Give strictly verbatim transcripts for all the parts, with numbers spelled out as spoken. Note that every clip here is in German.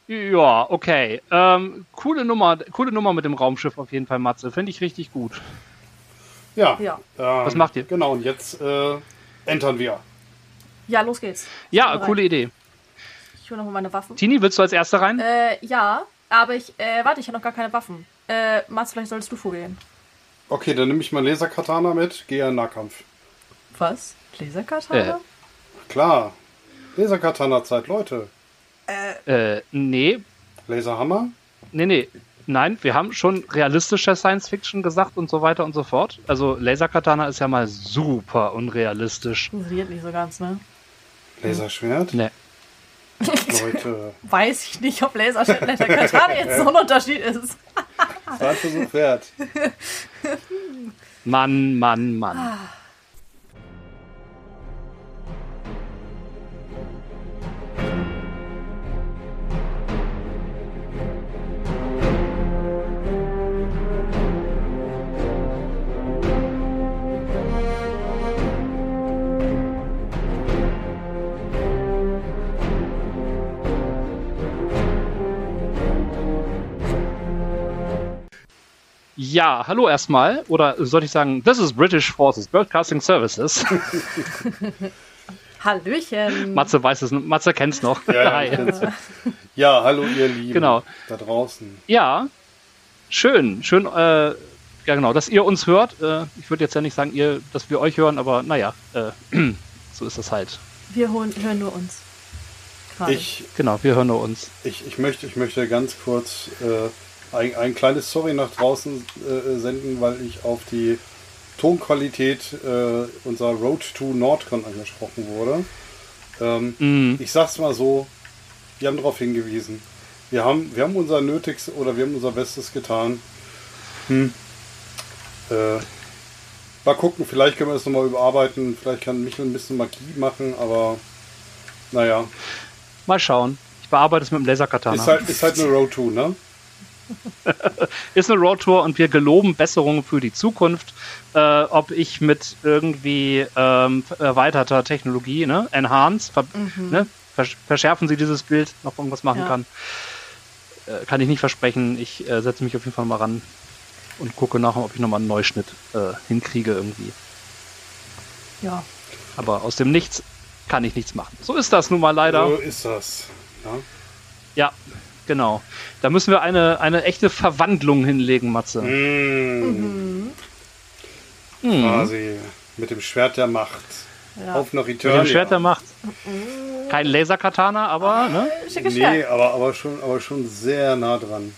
Ja, okay. Ähm, coole Nummer, coole Nummer mit dem Raumschiff auf jeden Fall, Matze. Finde ich richtig gut. Ja. Ja. Ähm, Was macht ihr? Genau, und jetzt äh, entern wir. Ja, los geht's. Ich Ja, hol coole rein. Idee. Ich hole nochmal meine Waffen. Tini, willst du als Erster rein? Äh, ja, aber ich, äh, warte, ich habe noch gar keine Waffen. Äh, Mats, vielleicht solltest du vorgehen. Okay, dann nehme ich mein Laserkatana mit, gehe in Nahkampf. Was? Laserkatana? Klar. Laserkatana-Zeit, Leute. Äh, nee. Laserhammer? Nee, nee. Nein, wir haben schon realistische Science-Fiction gesagt und so weiter und so fort. Also Laserkatana ist ja mal super unrealistisch. Funktioniert nicht so ganz, ne? Laserschwert? Nee. Leute. Weiß ich nicht, ob Laserschwert und Laserkatana jetzt so ein Unterschied ist. War ein Versuch wert. Mann, Mann, Mann. Ja, hallo erstmal. Oder sollte ich sagen, this is British Forces Broadcasting Services. Hallöchen. Matze weiß es, Matze kennt's noch. Ja, Hi. ich kenn's. Ja, hallo ihr Lieben. Genau. Da draußen. Ja, schön, schön, äh, ja genau, dass ihr uns hört. Äh, ich würde jetzt ja nicht sagen, ihr, dass wir euch hören, aber naja, äh, so ist es halt. Wir hören, hören nur uns. Gerade. Ich, Genau, wir hören nur uns. ich, ich, möchte, ich möchte ganz kurz äh, ein, ein kleines Sorry nach draußen äh, senden, weil ich auf die Tonqualität äh, unserer Road to Nordcon angesprochen wurde. Ähm, Mhm. Ich sag's mal so, wir haben darauf hingewiesen. Wir haben, wir haben unser Nötigstes oder wir haben unser Bestes getan. Hm. Äh, mal gucken, vielleicht können wir das nochmal überarbeiten. Vielleicht kann Michel ein bisschen Magie machen, aber naja. Mal schauen. Ich bearbeite es mit dem Laserkatana. Ist halt, ist halt eine Road to, ne? Ist eine Roadtour und wir geloben Besserungen für die Zukunft. Äh, ob ich mit irgendwie ähm, erweiterter Technologie, ne, Enhance, ver Mhm. ne, versch verschärfen Sie dieses Bild, noch irgendwas machen Ja. kann. Äh, kann ich nicht versprechen. Ich äh, setze mich auf jeden Fall mal ran und gucke nachher, ob ich nochmal einen Neuschnitt äh, hinkriege irgendwie. Ja. Aber aus dem Nichts kann ich nichts machen. So ist das nun mal leider. So ist das. Ja? Ja, genau. Da müssen wir eine, eine echte Verwandlung hinlegen, Matze. Mmh, Hm. quasi mit dem Schwert der Macht. Ja. Auf nach Mit Eternia. dem Schwert der Macht. Kein Laserkatana, aber, ne? Schickes Nee, Schwert. aber, aber, schon, aber schon sehr nah dran.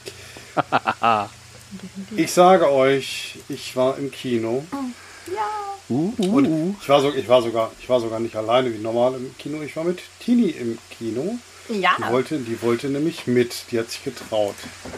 Ich sage euch, ich war im Kino. Uh, uh, Und uh. ich war, so, ich, war sogar, ich war sogar nicht alleine wie normal im Kino. Ich war mit Tini im Kino. Ja. Die wollte, die wollte nämlich mit. Die hat sich getraut.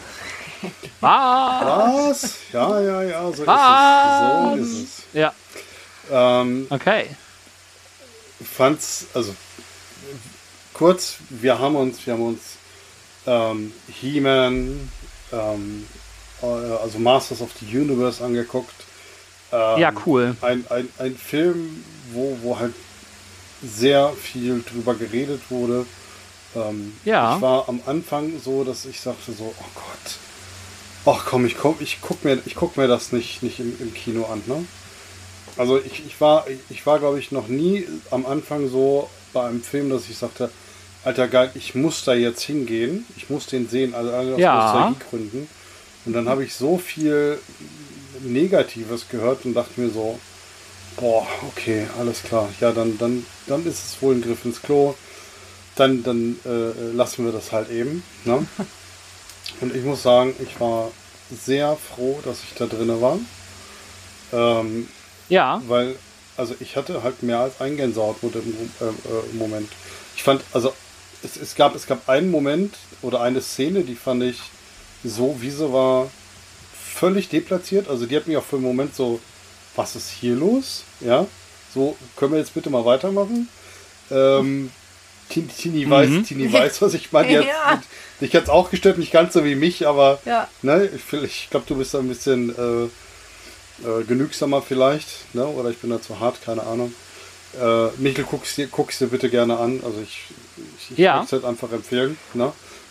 Ah, Was? Ja, ja, ja, so Was? ist es. So ist ja, es. Ähm, okay. fand's, also kurz, wir haben uns, wir haben uns ähm, He-Man, ähm, äh, also Masters of the Universe angeguckt. Ähm, Ja, cool. Ein, ein, ein Film, wo, wo halt sehr viel drüber geredet wurde. Ähm, Ja. Ich war am Anfang so, dass ich sagte so, oh Gott, ach komm, ich komm, ich guck mir, ich guck mir das nicht, nicht im, im Kino an, ne? Also ich, ich war, ich war glaube ich noch nie am Anfang so bei einem Film, dass ich sagte, Alter geil, ich muss da jetzt hingehen, ich muss den sehen, also alle aus Ja. Nostalgiegründen. Und dann habe ich so viel Negatives gehört und dachte mir so, boah, okay, alles klar, ja, dann, dann, dann ist es wohl ein Griff ins Klo, dann, dann äh, lassen wir das halt eben, ne? Und ich muss sagen, ich war sehr froh, dass ich da drinne war. Ähm, Ja, weil, also ich hatte halt mehr als ein Gänsehautmoment im, äh, äh, im Moment. Ich fand, also es, es, gab, es gab einen Moment oder eine Szene, die fand ich so, wie sie war, völlig deplatziert. Also die hat mich auch für einen Moment so, was ist hier los? Ja, so, können wir jetzt bitte mal weitermachen? Ähm, Tini, Tini, weiß, Mhm. Tini weiß, was ich meine. Die hat- Ja. Dich hat es auch gestört, nicht ganz so wie mich, aber Ja. ne, ich, ich glaube, du bist da ein bisschen äh, äh, genügsamer vielleicht, ne? Oder ich bin da zu hart, keine Ahnung. Äh, Michel, guck's dir, guck's dir bitte gerne an. Also ich, ich, ich Ja. würde es halt einfach empfehlen. Ne?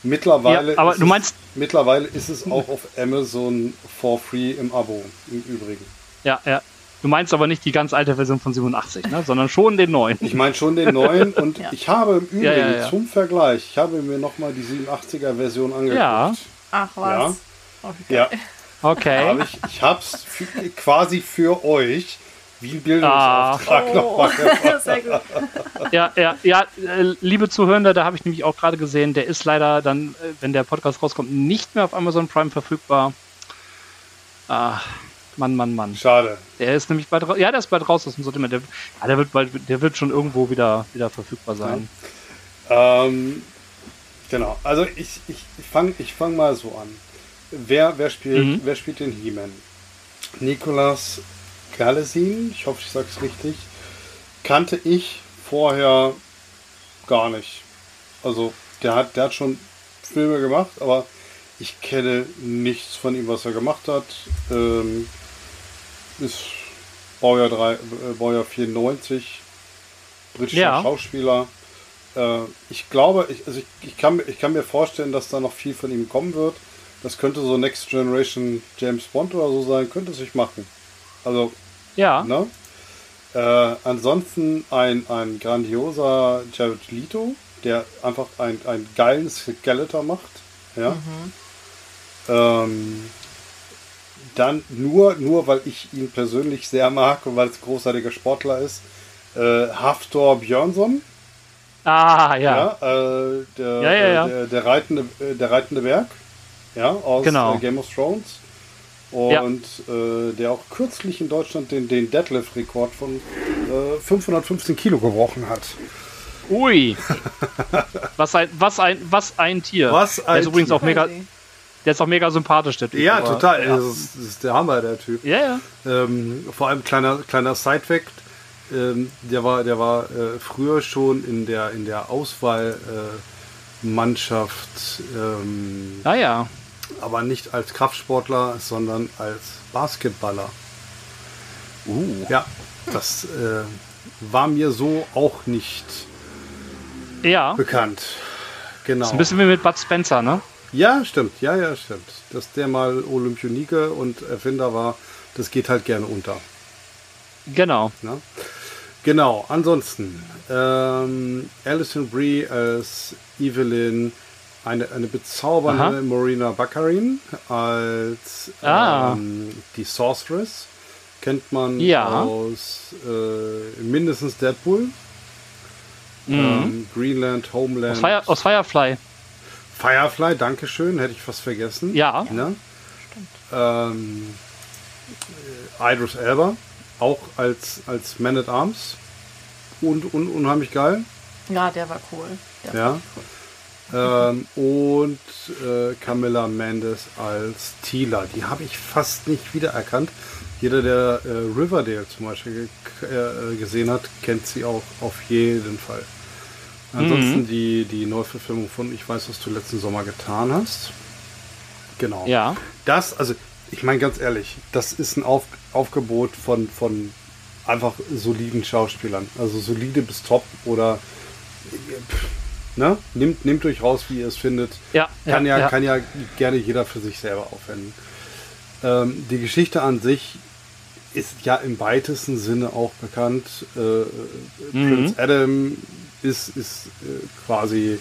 Mittlerweile, Ja, aber ist du meinst- es, mittlerweile ist es auch auf Amazon for free im Abo, im Übrigen. Ja, ja. Du meinst aber nicht die ganz alte Version von siebenundachtzig, ne? Sondern schon den neuen. Ich meine schon den neuen und Ja. ich habe im Übrigen Ja, ja, ja. zum Vergleich, ich habe mir nochmal die siebenundachtziger-Version angeguckt. Ja. Ach was. Oh, wie Ja, geil. Okay. habe ich. Ich habe es quasi für euch wie ein Bildungsauftrag nochmal gemacht. Oh, sehr gut. Ja, ja, ja, äh, liebe Zuhörende, da habe ich nämlich auch gerade gesehen, der ist leider dann, äh, wenn der Podcast rauskommt, nicht mehr auf Amazon Prime verfügbar. Ah, Mann, Mann, Mann. Schade. Der ist nämlich bald raus. Ja, der ist bald raus aus dem Sortiment. Der, ja, der wird bald, der wird schon irgendwo wieder, wieder verfügbar sein. Ähm, genau, also ich, ich, ich fange ich fang mal so an. Wer, wer, spielt, Mhm. wer spielt den He-Man? Nicolas Galesin, ich hoffe, ich sage es richtig, kannte ich vorher gar nicht. Also der hat, der hat schon Filme gemacht, aber ich kenne nichts von ihm, was er gemacht hat. Ähm, ist Baujahr, drei, äh, Baujahr vierundneunzig, britischer Ja. Schauspieler. Äh, ich glaube, ich, also ich, ich, kann, ich kann mir vorstellen, dass da noch viel von ihm kommen wird. Das könnte so Next Generation James Bond oder so sein, könnte es sich machen. Also, Ja, ne? Äh, ansonsten ein, ein grandioser Jared Leto, der einfach ein, einen geilen Skeletor macht. Ja. Ähm, dann nur, nur weil ich ihn persönlich sehr mag und weil es ein großartiger Sportler ist, äh, Hafthor Björnsson. ah, ja. Ja, äh, der, Ja, ja, ja. äh, Der, der, reitende, äh, der reitende Berg, ja, aus Genau. äh, Game of Thrones. Und äh, der auch kürzlich in Deutschland den, den Deadlift-Rekord von äh, fünfhundertfünfzehn Kilo gebrochen hat. Ui. Was ein, was ein, was ein Tier. Was der ein ist übrigens Tier. auch mega, der ist auch mega sympathisch, der Typ. Ja, aber- total. Ja, Das, ist, das ist der Hammer, der Typ. ja. ja. Ähm, vor allem kleiner, kleiner Side-Fact. Ähm, der war, der war äh, früher schon in der, in der Auswahlmannschaft, äh, Mannschaft, ähm, Ah ja. aber nicht als Kraftsportler, sondern als Basketballer. Uh. Ja, das äh, war mir so auch nicht Ja. bekannt. Genau. Ist ein bisschen wie mit Bud Spencer, ne? Ja, stimmt. Ja, ja, stimmt. Dass der mal Olympionike und Erfinder war, das geht halt gerne unter. Genau. Ne? Genau, ansonsten ähm, Alison Brie als Evelyn, eine, eine bezaubernde Aha. Morena Baccarin als Ah. ähm, die Sorceress. Kennt man Ja. aus äh, mindestens Deadpool, Mhm. ähm, Greenland, Homeland, Aus, Fire, aus Firefly. Firefly, Dankeschön, hätte ich fast vergessen. Ja. Ne? Ähm, äh, Idris Elba, auch als, als Man at Arms. Und, und unheimlich geil. Ja, der war cool. Der Ja. Ähm, und äh, Camilla Mendes als Teela. Die habe ich fast nicht wiedererkannt. Jeder, der äh, Riverdale zum Beispiel ge äh, gesehen hat, kennt sie auch auf jeden Fall. Ansonsten Mhm. die, die Neuverfilmung von Ich weiß, was du letzten Sommer getan hast. Genau. Ja. Das, also, ich meine ganz ehrlich, das ist ein Auf Aufgebot von, von einfach soliden Schauspielern. Also solide bis top oder pff, ne? Nehmt, nehmt euch raus, wie ihr es findet. Ja. Kann ja, ja. kann ja gerne jeder für sich selber aufwenden. Ähm, die Geschichte an sich ist ja im weitesten Sinne auch bekannt. Äh, Mhm. Prince Adam ist, ist äh, quasi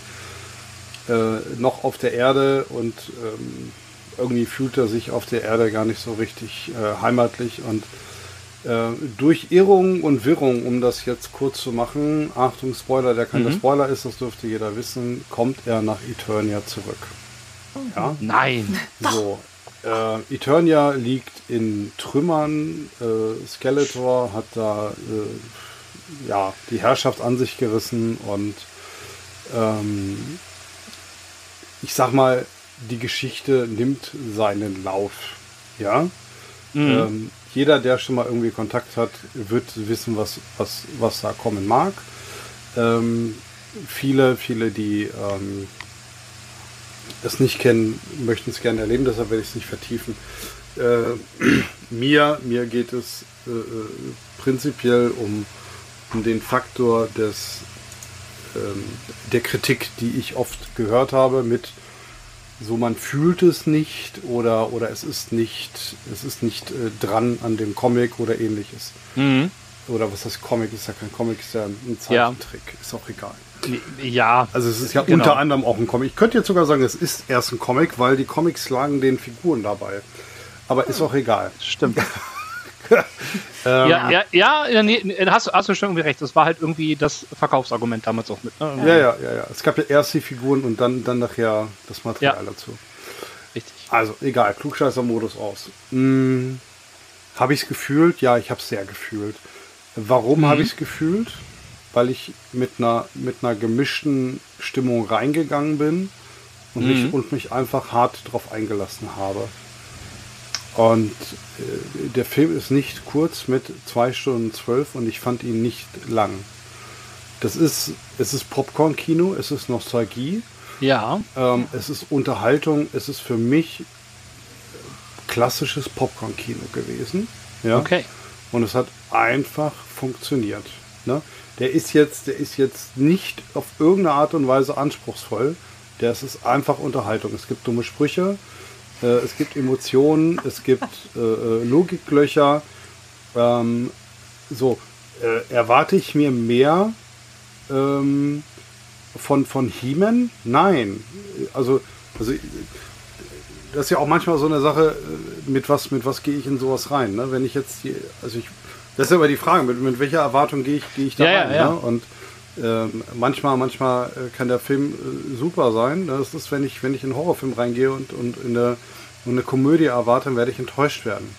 äh, noch auf der Erde und ähm, irgendwie fühlt er sich auf der Erde gar nicht so richtig äh, heimatlich und äh, durch Irrung und Wirrung, um das jetzt kurz zu machen, Achtung, Spoiler, der kein Mhm. Spoiler ist, das dürfte jeder wissen, kommt er nach Eternia zurück. Ja, Nein. so. Äh, Eternia liegt in Trümmern, äh, Skeletor hat da äh, ja, die Herrschaft an sich gerissen und ähm, ich sag mal, die Geschichte nimmt seinen Lauf. Ja. Mhm. Ähm, jeder, der schon mal irgendwie Kontakt hat, wird wissen, was, was, was da kommen mag. Ähm, viele, viele, die ähm, es nicht kennen, möchten es gerne erleben, deshalb werde ich es nicht vertiefen. Äh, mir, mir geht es äh, prinzipiell um, um den Faktor des, ähm, der Kritik, die ich oft gehört habe mit so man fühlt es nicht oder, oder es ist nicht, es ist nicht äh, dran an dem Comic oder ähnliches. Mhm. Oder was das Comic ist, ja kein Comic, ist ja ein Zeichentrick, ja. Ist auch egal. Ja. Also es ist ja genau. unter anderem auch ein Comic. Ich könnte jetzt sogar sagen, es ist erst ein Comic, weil die Comics lagen den Figuren dabei. Aber ist auch egal. Stimmt. ähm, ja, ja, ja, ja nee, hast, hast du schon irgendwie recht. Das war halt irgendwie das Verkaufsargument damals auch mit. Ne? Ja, ja, ja, ja. Es gab ja erst die Figuren und dann, dann nachher das Material ja. dazu. Richtig. Also, egal, Klugscheißer-Modus aus. Hm, habe ich es gefühlt? Ja, ich habe es sehr gefühlt. Warum mhm. habe ich es gefühlt? Weil ich mit einer, mit einer gemischten Stimmung reingegangen bin und, mhm. mich, und mich einfach hart drauf eingelassen habe. Und äh, der Film ist nicht kurz mit zwei Stunden zwölf und ich fand ihn nicht lang. Das ist, es ist Popcorn-Kino, es ist Nostalgie. Ja. Ähm, es ist Unterhaltung, es ist für mich klassisches Popcorn-Kino gewesen. Ja? Okay. Und es hat einfach funktioniert. Ne? Der ist jetzt, der ist jetzt nicht auf irgendeine Art und Weise anspruchsvoll. Der ist, ist einfach Unterhaltung. Es gibt dumme Sprüche, äh, es gibt Emotionen, es gibt äh, Logiklöcher. Ähm, so, äh, erwarte ich mir mehr ähm, von, von He-Man? Nein. Also, also das ist ja auch manchmal so eine Sache, mit was, mit was gehe ich in sowas rein. Ne? Wenn ich jetzt, die, also ich, das ist ja immer die Frage, mit, mit welcher Erwartung gehe ich, gehe ich da ja, rein. Ja, ja. Ne? Und ähm, manchmal, manchmal kann der Film äh, super sein. Das ist, wenn ich, wenn ich in einen Horrorfilm reingehe und, und in eine, und eine Komödie erwarte, dann werde ich enttäuscht werden.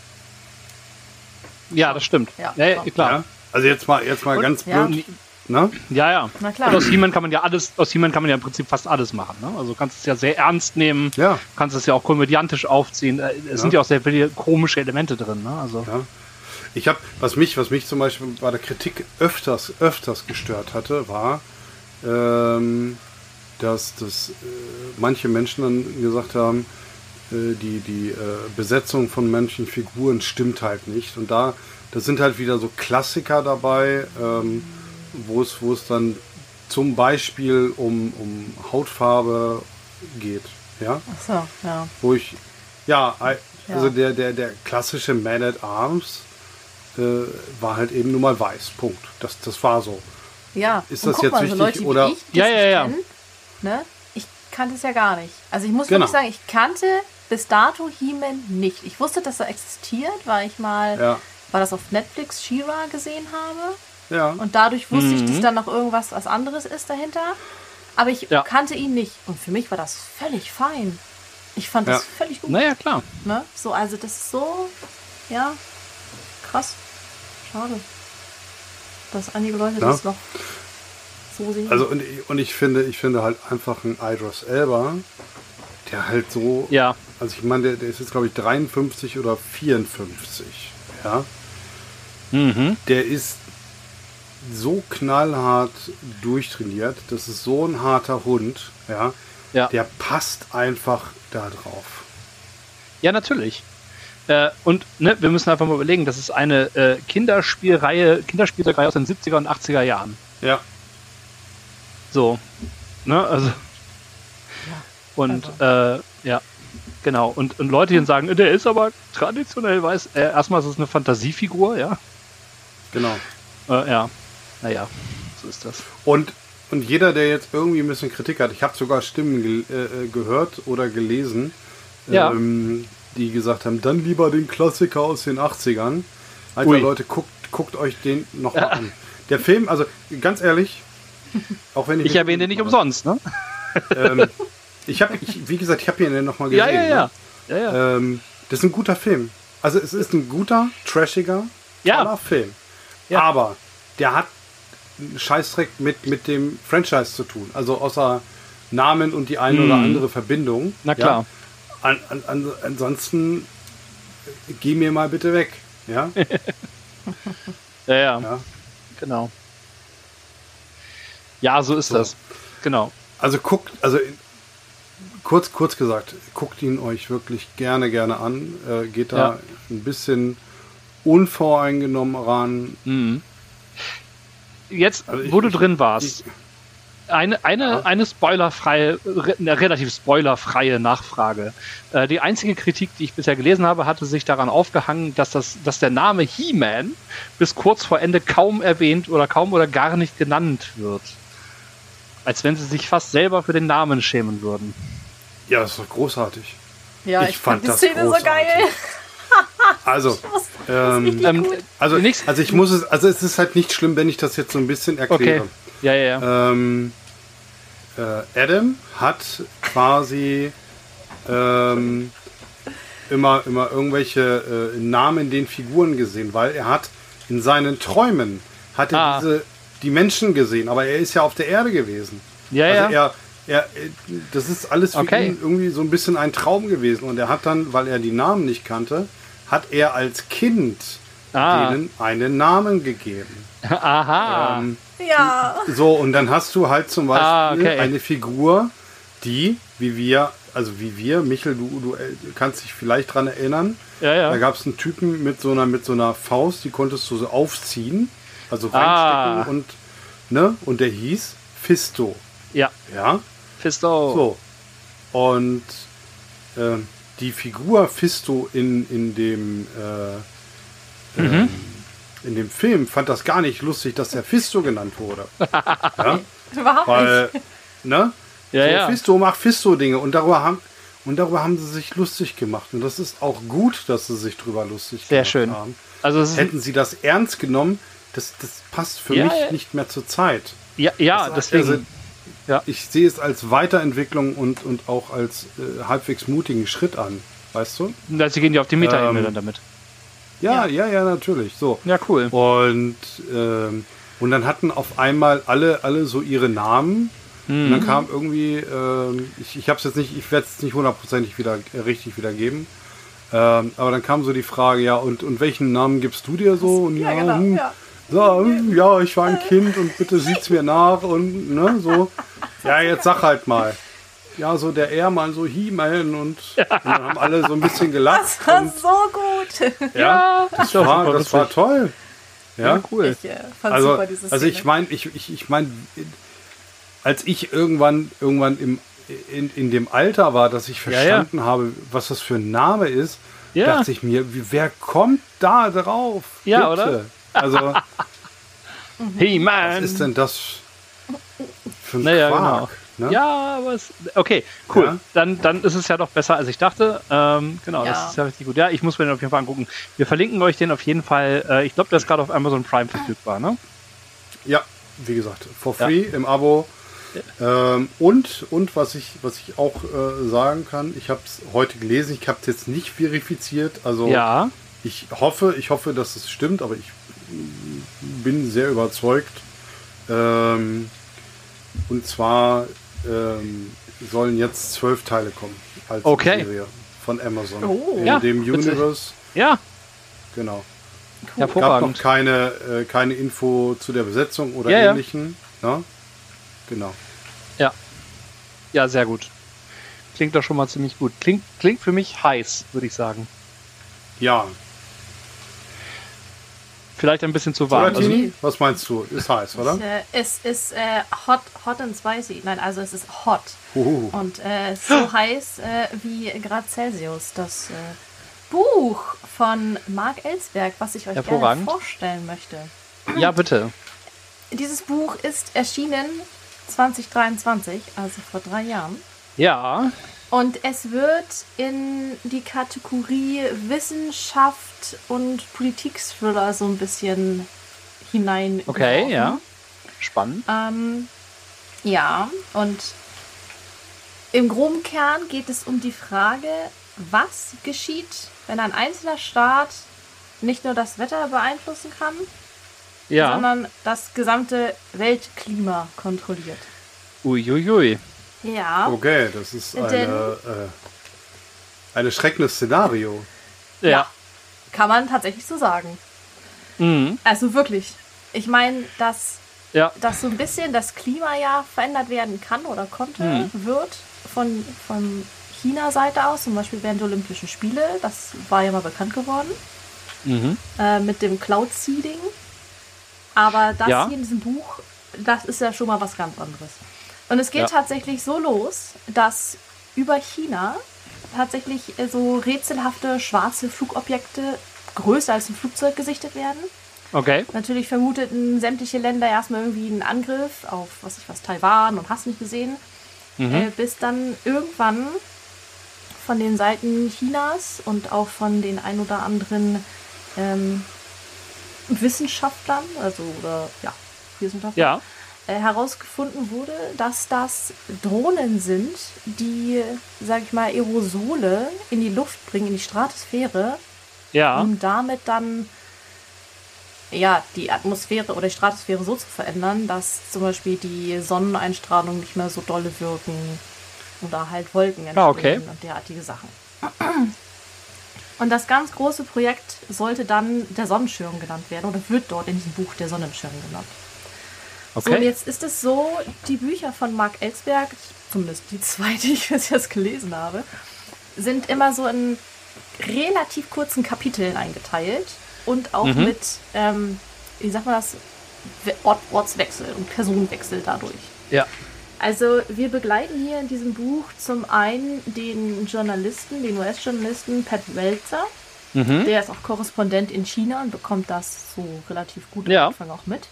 Ja, das stimmt. Ja, ja, klar. Ja? Also jetzt mal, jetzt mal und, ganz ja. blöd. Ne? Ja, ja. Na klar. Und aus He-Man kann man ja alles, aus He-Man kann man ja im Prinzip fast alles machen. Ne? Also du kannst es ja sehr ernst nehmen, ja. kannst es ja auch komödiantisch aufziehen. Es ja. sind ja auch sehr viele komische Elemente drin. Ne? Also. Ja. Ich habe, was mich, was mich zum Beispiel bei der Kritik öfters, öfters gestört hatte, war, ähm, dass, dass äh, manche Menschen dann gesagt haben, äh, die, die äh, Besetzung von manchen Figuren stimmt halt nicht. Und da, das sind halt wieder so Klassiker dabei, ähm, wo es, wo es dann zum Beispiel um, um Hautfarbe geht. Ja? Ach so, ja. Wo ich, ja, also ja. der, der, der klassische Man at Arms äh, war halt eben nur mal weiß. Punkt. Das, das war so. Ja, ist und das guck jetzt mal, wichtig? So Leute, oder? Wie ich, die ja, ja, ja. Kennen, ne? Ich kannte es ja gar nicht. Also ich muss genau. wirklich sagen, ich kannte bis dato He-Man nicht. Ich wusste, dass er existiert, weil ich mal, ja. war das auf Netflix, She-Ra gesehen habe. Ja. Und dadurch wusste mhm. ich, dass da noch irgendwas was anderes ist dahinter. Aber ich ja. kannte ihn nicht. Und für mich war das völlig fein. Ich fand das ja. völlig gut. Naja, klar. Ne? So, also das ist so, ja, krass. Schade. Dass einige Leute ja. das noch so sehen. Also und, und ich finde, ich finde halt einfach ein Idris Elba, der halt so, ja. also ich meine, der, der ist jetzt glaube ich dreiundfünfzig oder vierundfünfzig, ja. Mhm. Der ist so knallhart durchtrainiert, das ist so ein harter Hund, ja. ja. Der passt einfach da drauf. Ja, natürlich. Äh, und ne, wir müssen einfach mal überlegen, das ist eine äh, Kinderspielreihe, Kinderspielzeugreihe aus den siebziger und achtziger Jahren. Ja. So. Ne, also. Ja, und also. Äh, ja, genau. Und, und Leute, die sagen, der ist aber traditionell weiß. Äh, erstmal ist es eine Fantasiefigur, ja. Genau. Äh, ja. Naja, so ist das. Und, und jeder, der jetzt irgendwie ein bisschen Kritik hat, ich habe sogar Stimmen ge äh, gehört oder gelesen, ja. ähm, die gesagt haben, dann lieber den Klassiker aus den achtzigern. Alter Ui. Leute, guckt, guckt euch den nochmal ja. an. Der Film, also ganz ehrlich, auch wenn ich... Ich erwähne den nicht umsonst, ne? Ähm, ich habe, ich, wie gesagt, ich habe ihn nochmal gesehen. Ja, ja, ja. Ne? ja, ja. Ähm, das ist ein guter Film. Also es ist ein guter, trashiger, toller ja. Film. Ja. Aber der hat einen Scheißdreck mit, mit dem Franchise zu tun. Also außer Namen und die eine mm. oder andere Verbindung. Na klar. Ja? An, an, an, ansonsten geh mir mal bitte weg. Ja, ja, ja, ja. Genau. Ja, so ist so. das. Genau. Also guckt, also kurz, kurz gesagt, guckt ihn euch wirklich gerne, gerne an. Äh, geht da ja. ein bisschen unvoreingenommen ran. Mhm. Jetzt, also ich, wo du ich, drin warst, ich, Eine, eine, Ja. eine spoilerfreie, re, eine relativ spoilerfreie Nachfrage. Äh, die einzige Kritik, die ich bisher gelesen habe, hatte sich daran aufgehangen, dass, das, dass der Name He-Man bis kurz vor Ende kaum erwähnt oder kaum oder gar nicht genannt wird. Als wenn sie sich fast selber für den Namen schämen würden. Ja, das ist doch großartig. Ja, Ich ich, fand fand die das Szene so großartig. geil. Also, Das ähm, ist richtig Ähm, gut. also, Nächst- also ich muss es, also es ist halt nicht schlimm, wenn ich das jetzt so ein bisschen erkläre. Okay. Ja, ja, ja. Ähm, äh, Adam hat quasi ähm, immer, immer irgendwelche äh, Namen in den Figuren gesehen, weil er hat in seinen Träumen hat er Ah. diese, die Menschen gesehen, aber er ist ja auf der Erde gewesen. Ja, also ja. er, er, äh, das ist alles für Okay. ihn irgendwie so ein bisschen ein Traum gewesen und er hat dann, weil er die Namen nicht kannte, hat er als Kind Ah. denen einen Namen gegeben. Aha. Ähm, Ja. so, und dann hast du halt zum Beispiel Ah, okay. eine Figur, die, wie wir, also wie wir, Michel, du, du äh, kannst dich vielleicht dran erinnern, Ja, ja. da gab es einen Typen mit so einer, mit so einer Faust, die konntest du so aufziehen, also Ah. reinstecken und, ne, und der hieß Fisto, Ja. ja, Fisto. so. Und ähm, die Figur Fisto in, in dem äh, Mhm. ähm, in dem Film fand das gar nicht lustig, dass er Fisto genannt wurde. Ja? Überhaupt Weil, nicht. ne? Ja, so, ja. Fisto macht Fisto-Dinge und darüber haben und darüber haben sie sich lustig gemacht. Und das ist auch gut, dass sie sich drüber lustig Sehr gemacht schön. haben. Also es ist, Hätten sie das ernst genommen, das, das passt für Ja, mich ja. nicht mehr zur Zeit. ja, ja, Das- deswegen. also, Ja. Ich sehe es als Weiterentwicklung und, und auch als äh, halbwegs mutigen Schritt an. Weißt du? Also sie gehen ja auf die Meta-Ebene Ähm, dann damit. Ja, ja, ja, natürlich. So. Ja, cool. Und, ähm, und dann hatten auf einmal alle, alle so ihre Namen. Und dann kam irgendwie, ähm, ich, ich habe es jetzt nicht, ich werde es nicht hundertprozentig wieder äh, richtig wiedergeben. Ähm, aber dann kam so die Frage, ja, und, und welchen Namen gibst du dir so? Und Ja, genau. hm, Ja. so, hm, ja, ich war ein Kind und bitte sieht's mir nach und ne, so. Ja, jetzt sag halt mal. Ja, so der Ehrmann, so He-Man und, und dann haben alle so ein bisschen gelacht. Das war Und, so gut. ja, das doch war, super das war witzig. toll. Ja, Ja, cool. Ich äh, fand also, super diese Szene. also ich meine, ich, ich, ich meine, als ich irgendwann, irgendwann im, in, in dem Alter war, dass ich Ja, ja. verstanden habe, was das für ein Name ist, Ja. dachte ich mir, wie, wer kommt da drauf? Ja, Bitte. oder? Also, Hey, was man. ist denn das für ein Naja, Quark? genau. Ne? Ja, aber es, okay, cool. Ja. Dann, dann ist es ja doch besser, als ich dachte. Ähm, genau, Ja. das ist ja richtig gut. Ja, ich muss mir den auf jeden Fall angucken. Wir verlinken euch den auf jeden Fall. Äh, ich glaube, der ist gerade auf Amazon Prime verfügbar, ne? Ja, wie gesagt, for free im Abo. Ähm, und und was ich was ich auch äh, sagen kann, ich habe es heute gelesen, ich habe es jetzt nicht verifiziert, also Ja. ich hoffe, ich hoffe, dass es stimmt, aber ich bin sehr überzeugt. Ähm, und zwar ähm, sollen jetzt zwölf Teile kommen als Okay. Serie von Amazon Oh. in Ja, dem witzig. Universe. Ja, Genau. Gab noch hervorragend. keine, äh, keine Info zu der Besetzung oder Ja, ja. ähnlichen. Ne? Genau. Ja. Ja, sehr gut. Klingt doch schon mal ziemlich gut. Klingt, klingt für mich heiß, würde ich sagen. Ja. Vielleicht ein bisschen zu warm. Also, Sabatini, was meinst du? Ist heiß, oder? Äh, es ist äh, hot, hot and spicy. Nein, also es ist hot. Huhu. Und äh, so heiß äh, wie Grad Celsius. Das äh, Buch von Marc Ellsberg, was ich euch gerne Hervorragend. vorstellen möchte. ja, bitte. Dieses Buch ist erschienen zwanzig dreiundzwanzig, also vor drei Jahren. Ja. Und es wird in die Kategorie Wissenschaft und Politik-Thriller so ein bisschen hinein. Okay, ja. Spannend. Ähm, ja, und im groben Kern geht es um die Frage, was geschieht, wenn ein einzelner Staat nicht nur das Wetter beeinflussen kann, Ja. sondern das gesamte Weltklima kontrolliert. Uiuiui. Ja. Okay, das ist Denn- eine, äh, ein erschreckendes Szenario. Ja. Ja. Kann man tatsächlich so sagen. Mhm. Also wirklich. Ich meine, dass, Ja. dass so ein bisschen das Klima ja verändert werden kann oder konnte, Mhm. wird von, von China-Seite aus, zum Beispiel während der Olympischen Spiele. Das war ja mal bekannt geworden. Mhm. Äh, mit dem Cloud-Seeding. Aber das Ja. hier in diesem Buch, das ist ja schon mal was ganz anderes. Und es geht Ja. tatsächlich so los, dass über China tatsächlich äh, so rätselhafte schwarze Flugobjekte größer als ein Flugzeug gesichtet werden. Okay. Natürlich vermuteten sämtliche Länder erstmal irgendwie einen Angriff auf, was weiß ich was, Taiwan und hast nicht gesehen. Mhm. Äh, bis dann irgendwann von den Seiten Chinas und auch von den ein oder anderen ähm, Wissenschaftlern, also oder ja, Wissenschaftler, Ja. äh, herausgefunden wurde, dass das Drohnen sind, die, sag ich mal, Aerosole in die Luft bringen, in die Stratosphäre, Ja. um damit dann ja, die Atmosphäre oder die Stratosphäre so zu verändern, dass zum Beispiel die Sonneneinstrahlung nicht mehr so dolle wirken oder halt Wolken entstehen Ah, okay. und derartige Sachen. Und das ganz große Projekt sollte dann der Sonnenschirm genannt werden oder wird dort in diesem Buch der Sonnenschirm genannt. So, und Okay. jetzt ist es so, die Bücher von Mark Ellsberg, zumindest die zwei, die ich bis jetzt gelesen habe, sind immer so in relativ kurzen Kapiteln eingeteilt und auch Mhm. mit, ähm, wie sagt man das, Ort, Ortswechsel und Personenwechsel dadurch. Ja. Also wir begleiten hier in diesem Buch zum einen den Journalisten, den U S-Journalisten Pat Welzer, Mhm. der ist auch Korrespondent in China und bekommt das so relativ gut Ja. am Anfang auch mit.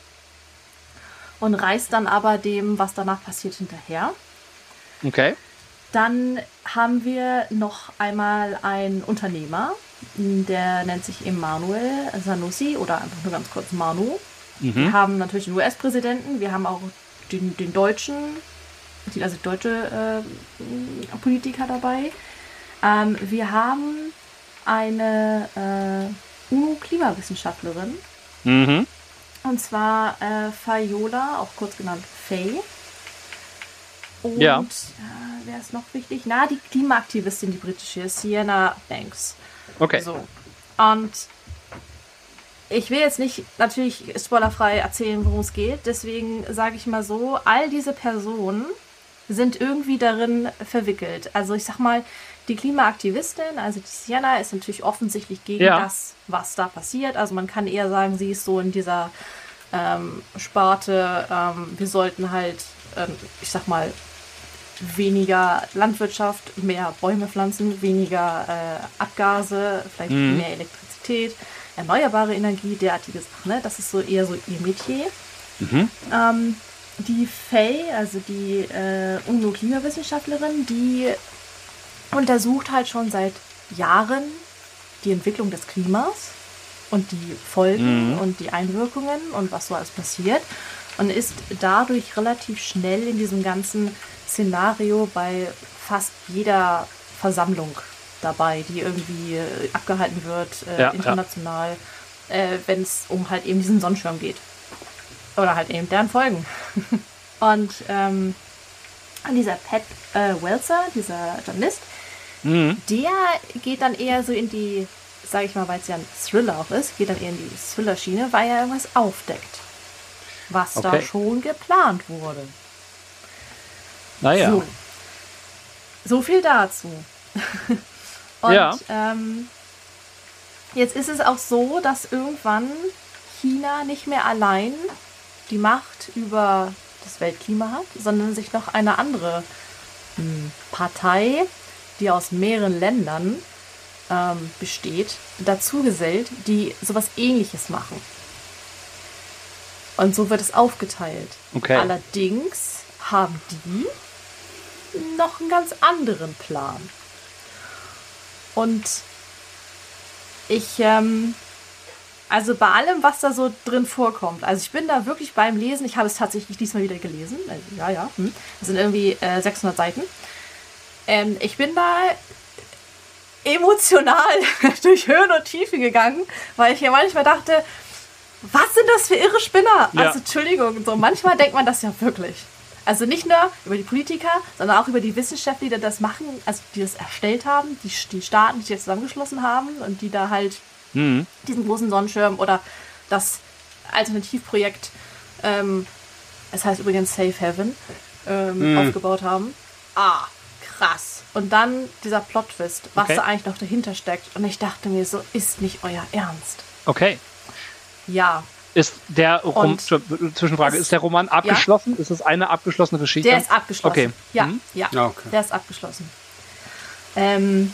Und reist dann aber dem, was danach passiert, hinterher. Okay. Dann haben wir noch einmal einen Unternehmer, der nennt sich Emmanuel Sanusi oder einfach nur ganz kurz Manu. Wir Mhm. haben natürlich den U S-Präsidenten, wir haben auch den, den deutschen, die- also deutsche äh, Politiker dabei. Ähm, wir haben eine äh, U N-Klimawissenschaftlerin, Mhm. und zwar äh, Fayola, auch kurz genannt Faye. Und Ja. äh, wer ist noch wichtig? Na, die Klimaaktivistin, die britische, Sienna Banks. Okay. So. Und ich will jetzt nicht natürlich spoilerfrei erzählen, worum es geht. Deswegen sage ich mal so, all diese Personen sind irgendwie darin verwickelt. Also ich sag mal, die Klimaaktivistin, also die Sienna, ist natürlich offensichtlich gegen Ja. das, was da passiert. Also man kann eher sagen, sie ist so in dieser ähm, Sparte, ähm, wir sollten halt, ähm, ich sag mal, weniger Landwirtschaft, mehr Bäume pflanzen, weniger äh, Abgase, vielleicht Mhm. mehr Elektrizität, erneuerbare Energie, derartige Sachen. Ne? Das ist so eher so ihr Metier. Mhm. Ähm, die Faye, also die äh, U N O-Klimawissenschaftlerin, die untersucht halt schon seit Jahren die Entwicklung des Klimas und die Folgen Mhm. und die Einwirkungen und was so alles passiert und ist dadurch relativ schnell in diesem ganzen Szenario bei fast jeder Versammlung dabei, die irgendwie äh, abgehalten wird, äh, Ja, international, äh, wenn es um halt eben diesen Sonnenschirm geht. Oder halt eben deren Folgen. Und ähm, dieser Pat äh, Welzer, dieser Journalist, Mhm. der geht dann eher so in die, sage ich mal, weil es ja ein Thriller auch ist, geht dann eher in die Thriller-Schiene, weil er irgendwas aufdeckt, was da Okay. schon geplant wurde. Naja. So. So viel dazu. Und Ja. ähm, jetzt ist es auch so, dass irgendwann China nicht mehr allein die Macht über das Weltklima hat, sondern sich noch eine andere hm, Partei, die aus mehreren Ländern ähm, besteht, dazu gesellt, die sowas Ähnliches machen. Und so wird es aufgeteilt. Okay. Allerdings haben die noch einen ganz anderen Plan. Und ich, ähm, also bei allem, was da so drin vorkommt, also ich bin da wirklich beim Lesen, ich habe es tatsächlich diesmal wieder gelesen, also, ja, ja, hm. Das sind irgendwie äh, sechshundert Seiten. Ähm, ich bin da emotional durch Höhen und Tiefen gegangen, weil ich mir manchmal dachte, was sind das für irre Spinner? Ja. Also Entschuldigung, so manchmal denkt man das ja wirklich. Also nicht nur über die Politiker, sondern auch über die Wissenschaftler, die das machen, also die das erstellt haben, die, die Staaten, die sich jetzt zusammengeschlossen haben und die da halt Mhm. diesen großen Sonnenschirm oder das Alternativprojekt, ähm, es heißt übrigens Safe Heaven, ähm, Mhm. aufgebaut haben. Ah, krass. Und dann dieser Plot-Twist, was Okay. da eigentlich noch dahinter steckt. Und ich dachte mir so, ist nicht euer Ernst. Okay. Ja, Ist der Rom Und Zwischenfrage, ist der Roman abgeschlossen? Ja? Ist es eine abgeschlossene Geschichte? Der ist abgeschlossen. Okay. Ja, mhm. ja. ja okay. Der ist abgeschlossen. Ähm,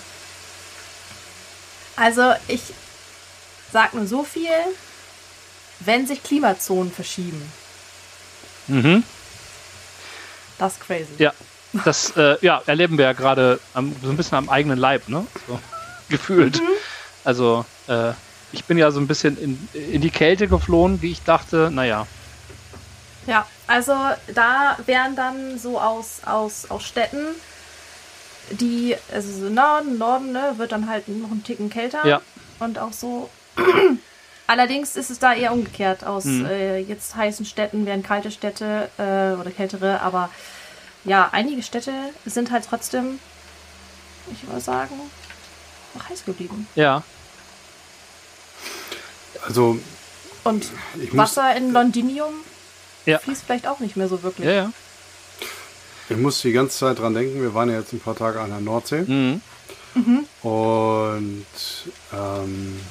also ich sag nur so viel, wenn sich Klimazonen verschieben. Mhm. Das ist crazy. Ja, das äh, ja, erleben wir ja gerade am, so ein bisschen am eigenen Leib, ne? So, gefühlt. Mhm. Also, äh, ich bin ja so ein bisschen in, in die Kälte geflohen, wie ich dachte, naja. Ja, also da wären dann so aus, aus, aus Städten, die, also so Norden, Norden, ne, wird dann halt noch ein Ticken kälter. Ja. Und auch so. Allerdings ist es da eher umgekehrt. Aus mhm. äh, jetzt heißen Städten werden kalte Städte äh, oder kältere, aber ja, einige Städte sind halt trotzdem, ich würde sagen, noch heiß geblieben. Ja. Also. Und Wasser in Londinium ja. fließt vielleicht auch nicht mehr so wirklich. Ja, ja. Ich muss die ganze Zeit dran denken, wir waren ja jetzt ein paar Tage an der Nordsee. Mhm. Mhm. Und ähm,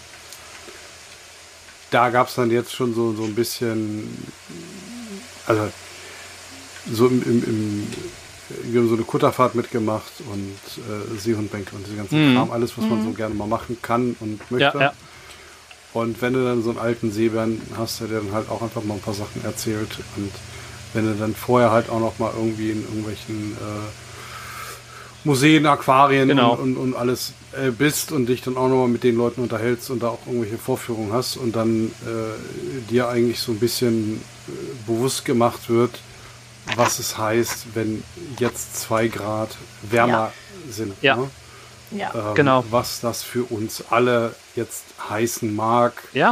da gab es dann jetzt schon so, so ein bisschen, also so im, im, im wir haben so eine Kutterfahrt mitgemacht und äh, Seehundbänke und diese ganzen mhm. Kram, alles, was mhm. man so gerne mal machen kann und möchte. Ja, ja. Und wenn du dann so einen alten Seebären hast, der dir dann halt auch einfach mal ein paar Sachen erzählt. Und wenn du dann vorher halt auch noch mal irgendwie in irgendwelchen äh, Museen, Aquarien genau. und, und, und alles äh, bist und dich dann auch noch mal mit den Leuten unterhältst und da auch irgendwelche Vorführungen hast und dann äh, dir eigentlich so ein bisschen äh, bewusst gemacht wird, was es heißt, wenn jetzt zwei Grad wärmer ja. sind. Ja. Ne? Ja. Ähm, genau. Was das für uns alle jetzt heißen mag. Ja.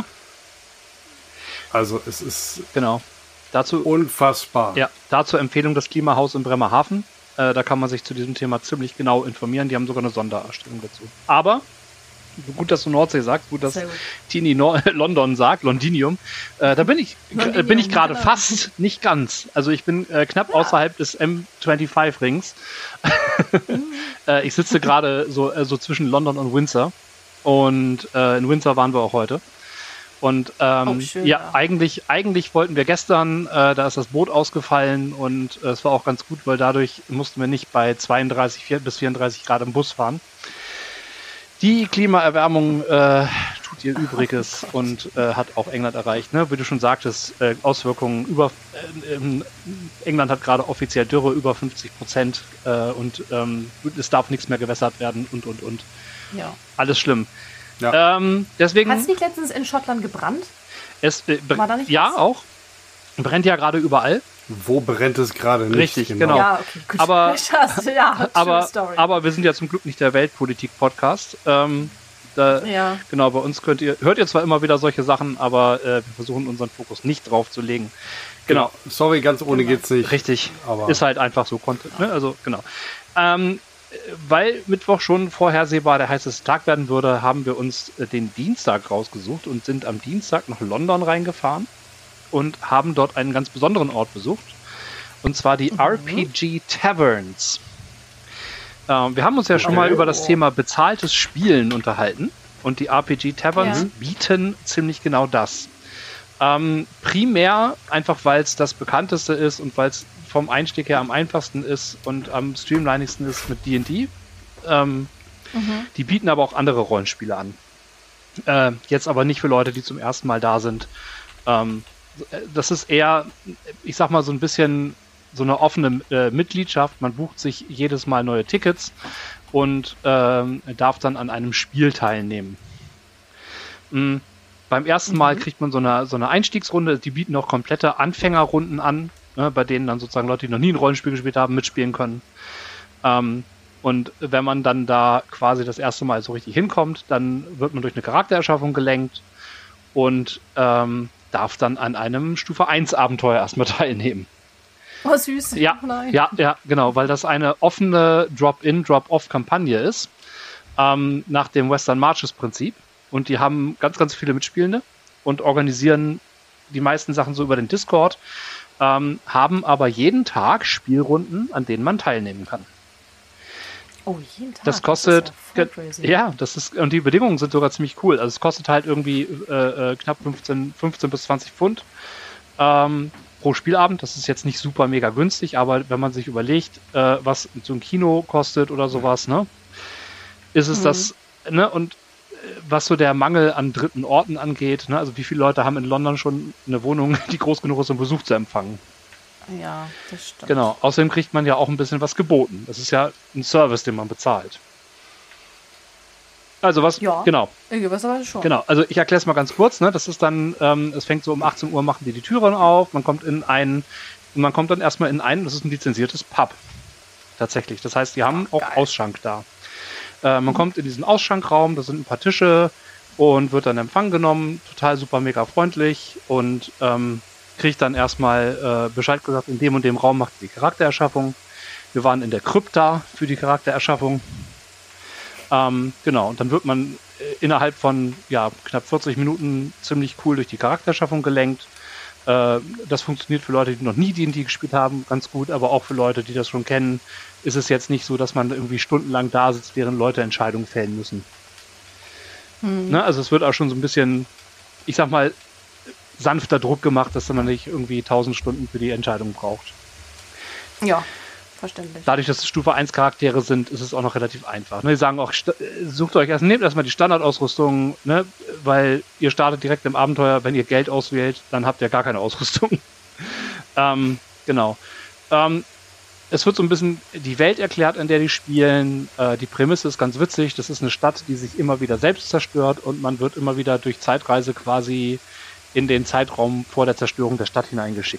Also es ist genau. Dazu, unfassbar. Ja, dazu Empfehlung das Klimahaus in Bremerhaven. Äh, da kann man sich zu diesem Thema ziemlich genau informieren. Die haben sogar eine Sonderausstellung dazu. Aber, gut, dass du Nordsee sagst, gut, dass gut. Tini Nor- London sagt, Londinium. Äh, da bin ich, äh, bin ich gerade genau. fast, nicht ganz. Also ich bin äh, knapp ja. außerhalb des M fünfundzwanzig Rings. mhm. äh, ich sitze gerade so, äh, so zwischen London und Windsor. Und äh, in Windsor waren wir auch heute. Und ähm, oh, schön, ja, ja, eigentlich eigentlich wollten wir gestern, äh, da ist das Boot ausgefallen und äh, es war auch ganz gut, weil dadurch mussten wir nicht bei zweiunddreißig bis vierunddreißig Grad im Bus fahren. Die Klimaerwärmung äh, tut ihr Übriges und äh, hat auch England erreicht. Ne? Wie du schon sagtest, äh, Auswirkungen über äh, England hat gerade offiziell Dürre über fünfzig Prozent äh, und ähm, es darf nichts mehr gewässert werden und und und. Ja. Alles schlimm. Ja. Ähm, deswegen. Hat es nicht letztens in Schottland gebrannt? Es äh, bre- War da nicht ja was? auch. Brennt ja gerade überall. Wo brennt es gerade nicht? Richtig, genau. genau. Ja, okay, gut. Aber, ja, aber, Story. aber wir sind ja zum Glück nicht der Weltpolitik-Podcast. Ähm, da, ja. Genau, bei uns könnt ihr, hört ihr zwar immer wieder solche Sachen, aber äh, wir versuchen unseren Fokus nicht drauf zu legen. Genau. genau. Sorry, ganz ohne genau. geht's nicht. Richtig. Aber ist halt einfach so Content. Ne? Also, genau. Ähm, weil Mittwoch schon vorhersehbar der heißeste Tag werden würde, haben wir uns äh, den Dienstag rausgesucht und sind am Dienstag nach London reingefahren und haben dort einen ganz besonderen Ort besucht. Und zwar die mhm. R P G Taverns. Ähm, wir haben uns ja schon okay. mal über das Thema bezahltes Spielen unterhalten. Und die R P G Taverns ja. bieten ziemlich genau das. Ähm, primär einfach, weil es das bekannteste ist und weil es vom Einstieg her am einfachsten ist und am streamlinigsten ist mit D und D. Ähm, mhm. Die bieten aber auch andere Rollenspiele an. Äh, jetzt aber nicht für Leute, die zum ersten Mal da sind. Ähm, das ist eher, ich sag mal, so ein bisschen so eine offene äh, Mitgliedschaft. Man bucht sich jedes Mal neue Tickets und ähm, darf dann an einem Spiel teilnehmen. Mhm. Beim ersten Mal kriegt man so eine, so eine Einstiegsrunde. Die bieten auch komplette Anfängerrunden an, ne, bei denen dann sozusagen Leute, die noch nie ein Rollenspiel gespielt haben, mitspielen können. Ähm, und wenn man dann da quasi das erste Mal so richtig hinkommt, dann wird man durch eine Charaktererschaffung gelenkt und ähm, darf dann an einem Stufe eins Abenteuer erstmal teilnehmen. Oh, süß. Ja, Nein. ja, ja, genau, weil das eine offene Drop-in, Drop-off-Kampagne ist, ähm, nach dem Western Marches Prinzip. Und die haben ganz, ganz viele Mitspielende und organisieren die meisten Sachen so über den Discord, ähm, haben aber jeden Tag Spielrunden, an denen man teilnehmen kann. Oh, jeden Tag. Das kostet, das ist ja, voll crazy. ja, das ist, und die Bedingungen sind sogar ziemlich cool. Also es kostet halt irgendwie äh, äh, knapp fünfzehn, fünfzehn bis zwanzig Pfund ähm, pro Spielabend. Das ist jetzt nicht super mega günstig, aber wenn man sich überlegt, äh, was so ein Kino kostet oder sowas, ne, ist es Mhm. das, ne, und äh, was so der Mangel an dritten Orten angeht, ne, also wie viele Leute haben in London schon eine Wohnung, die groß genug ist, um Besuch zu empfangen. Ja, das stimmt. Genau. Außerdem kriegt man ja auch ein bisschen was geboten. Das ist ja ein Service, den man bezahlt. Also was, Ja. genau, In gewisser Weise schon. genau. Also ich erkläre es mal ganz kurz. Ne? Das ist dann, ähm, es fängt so um achtzehn Uhr, machen die die Türen auf. Man kommt in einen, und man kommt dann erstmal in einen, das ist ein lizenziertes Pub. Tatsächlich. Das heißt, die haben auch geil. Ausschank da. Äh, man kommt in diesen Ausschankraum, da sind ein paar Tische und wird dann in Empfang genommen. Total super mega freundlich und ähm, kriegt dann erstmal äh, Bescheid gesagt, in dem und dem Raum macht die Charaktererschaffung. Wir waren in der Krypta für die Charaktererschaffung. Ähm, genau, und dann wird man äh, innerhalb von ja, knapp vierzig Minuten ziemlich cool durch die Charaktererschaffung gelenkt. Äh, das funktioniert für Leute, die noch nie D und D gespielt haben, ganz gut, aber auch für Leute, die das schon kennen, ist es jetzt nicht so, dass man irgendwie stundenlang da sitzt, während Leute Entscheidungen fällen müssen. Hm. Ne? Also es wird auch schon so ein bisschen, ich sag mal, sanfter Druck gemacht, dass man nicht irgendwie tausend Stunden für die Entscheidung braucht. Ja, verständlich. Dadurch, dass es Stufe eins Charaktere sind, ist es auch noch relativ einfach. Ne? Die sagen auch, st- sucht euch erst, nehmt erstmal die Standardausrüstung, ne? Weil ihr startet direkt im Abenteuer, wenn ihr Geld auswählt, dann habt ihr gar keine Ausrüstung. ähm, genau. Ähm, es wird so ein bisschen die Welt erklärt, in der die spielen. Äh, die Prämisse ist ganz witzig. Das ist eine Stadt, die sich immer wieder selbst zerstört und man wird immer wieder durch Zeitreise quasi in den Zeitraum vor der Zerstörung der Stadt hineingeschickt.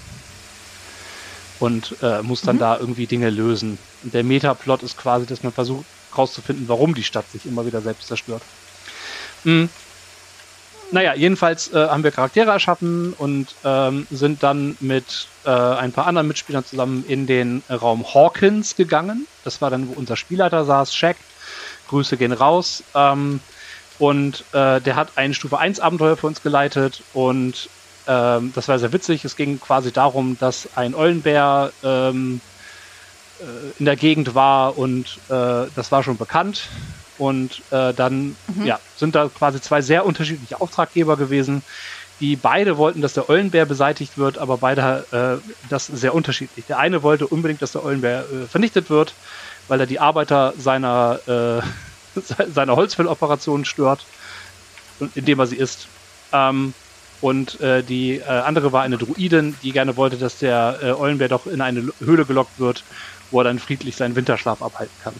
Und äh, muss dann Mhm. da irgendwie Dinge lösen. Und der Metaplot ist quasi, dass man versucht herauszufinden, warum die Stadt sich immer wieder selbst zerstört. Hm. Naja, jedenfalls äh, haben wir Charaktere erschaffen und ähm, sind dann mit äh, ein paar anderen Mitspielern zusammen in den Raum Hawkins gegangen. Das war dann, wo unser Spielleiter saß, Shaq. Grüße gehen raus. Ähm, und äh, der hat ein Stufe eins Abenteuer für uns geleitet und ähm, das war sehr witzig. Es ging quasi darum, dass ein Eulenbär ähm, äh, in der Gegend war und äh, das war schon bekannt. Und äh, dann Mhm. ja, sind da quasi zwei sehr unterschiedliche Auftraggeber gewesen, die beide wollten, dass der Eulenbär beseitigt wird, aber beide äh, das sehr unterschiedlich. Der eine wollte unbedingt, dass der Eulenbär äh, vernichtet wird, weil er die Arbeiter seiner, äh, seiner Holzfälloperation stört, indem er sie isst. Ähm, und äh, die äh, andere war eine Druidin, die gerne wollte, dass der äh, Eulenbär doch in eine Höhle gelockt wird, wo er dann friedlich seinen Winterschlaf abhalten kann.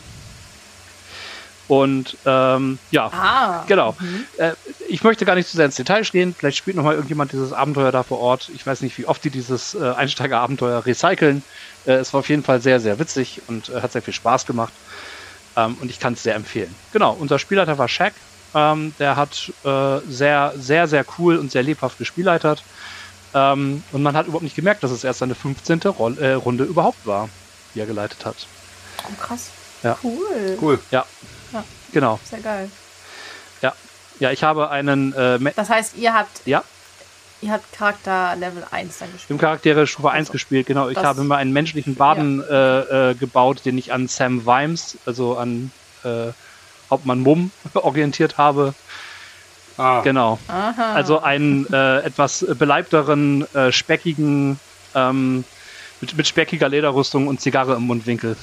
Und ähm, ja, Ah. genau. Mhm. Äh, ich möchte gar nicht zu sehr ins Detail gehen. Vielleicht spielt noch mal irgendjemand dieses Abenteuer da vor Ort. Ich weiß nicht, wie oft die dieses äh, Einsteigerabenteuer recyceln. Äh, es war auf jeden Fall sehr, sehr witzig und äh, hat sehr viel Spaß gemacht. Ähm, und ich kann es sehr empfehlen. Genau, unser Spielleiter war Shaq. Ähm, der hat äh, sehr, sehr, sehr cool und sehr lebhaft gespielleitert. Ähm, und man hat überhaupt nicht gemerkt, dass es erst seine fünfzehnte Roll- äh, Runde überhaupt war, die er geleitet hat. Oh, krass. Ja. Cool. Cool. Ja, Ja. genau. Sehr geil. Ja, ja, ich habe einen äh, Me- Das heißt, ihr habt, ja, ihr habt Charakter Level eins dann im gespielt. Charaktere Stufe eins Also, gespielt, genau. Ich das- habe mir einen menschlichen Baden äh, äh, gebaut, den ich an Sam Vimes, also an äh, Hauptmann Mumm, orientiert habe. Ah, Genau. Aha. Also einen äh, etwas beleibteren, äh, speckigen, ähm, mit, mit speckiger Lederrüstung und Zigarre im Mundwinkel.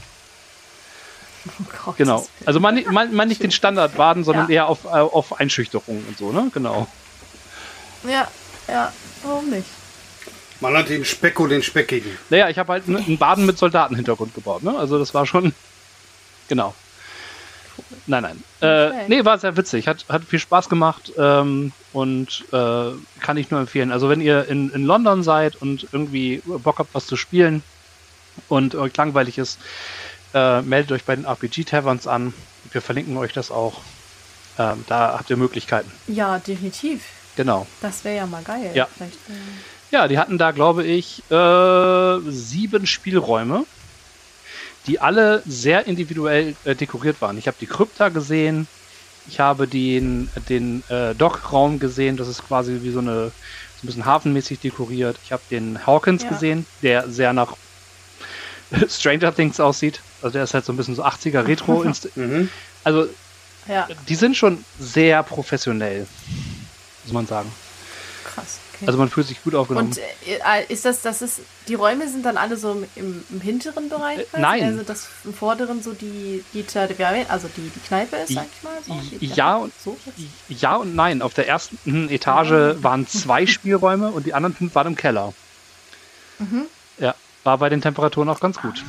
Oh Gott, Genau. das- Also man, man, man nicht den Standardbaden, sondern Ja. eher auf, äh, auf Einschüchterung und so, ne? Genau. Ja, ja, warum nicht? man hat den Specko, den Speckigen. Naja, ich habe halt ne- einen Baden mit Soldatenhintergrund gebaut, ne? Also das war schon. Genau. Nein, nein. Äh, Okay. nee, war sehr witzig. Hat, hat viel Spaß gemacht ähm, und äh, kann ich nur empfehlen. Also wenn ihr in, in London seid und irgendwie Bock habt, was zu spielen und euch langweilig ist, äh, meldet euch bei den R P G-Taverns an. Wir verlinken euch das auch. Ähm, da habt ihr Möglichkeiten. Ja, definitiv. Genau. Das wäre ja mal geil. Ja. Vielleicht, äh, Ja, die hatten da, glaube ich, äh, sieben Spielräume, die alle sehr individuell äh, dekoriert waren. Ich habe die Krypta gesehen, ich habe den, den äh, Dockraum gesehen, das ist quasi wie so eine, so ein bisschen hafenmäßig dekoriert. Ich habe den Hawkins Ja. gesehen, der sehr nach Stranger Things aussieht. Also der ist halt so ein bisschen so achtziger Retro. Mhm. Also Ja, die sind schon sehr professionell, muss man sagen. krass. Okay. Also man fühlt sich gut aufgenommen. Und äh, ist das, das ist, die Räume sind dann alle so im, im hinteren Bereich? Äh, quasi? nein. Also das im vorderen so die, die, also die, die Kneipe ist, sag ich mal? So, die Ja und, so? ja und nein. Auf der ersten Etage waren zwei Spielräume und die anderen fünf waren im Keller. Mhm. Ja, war bei den Temperaturen auch ganz gut.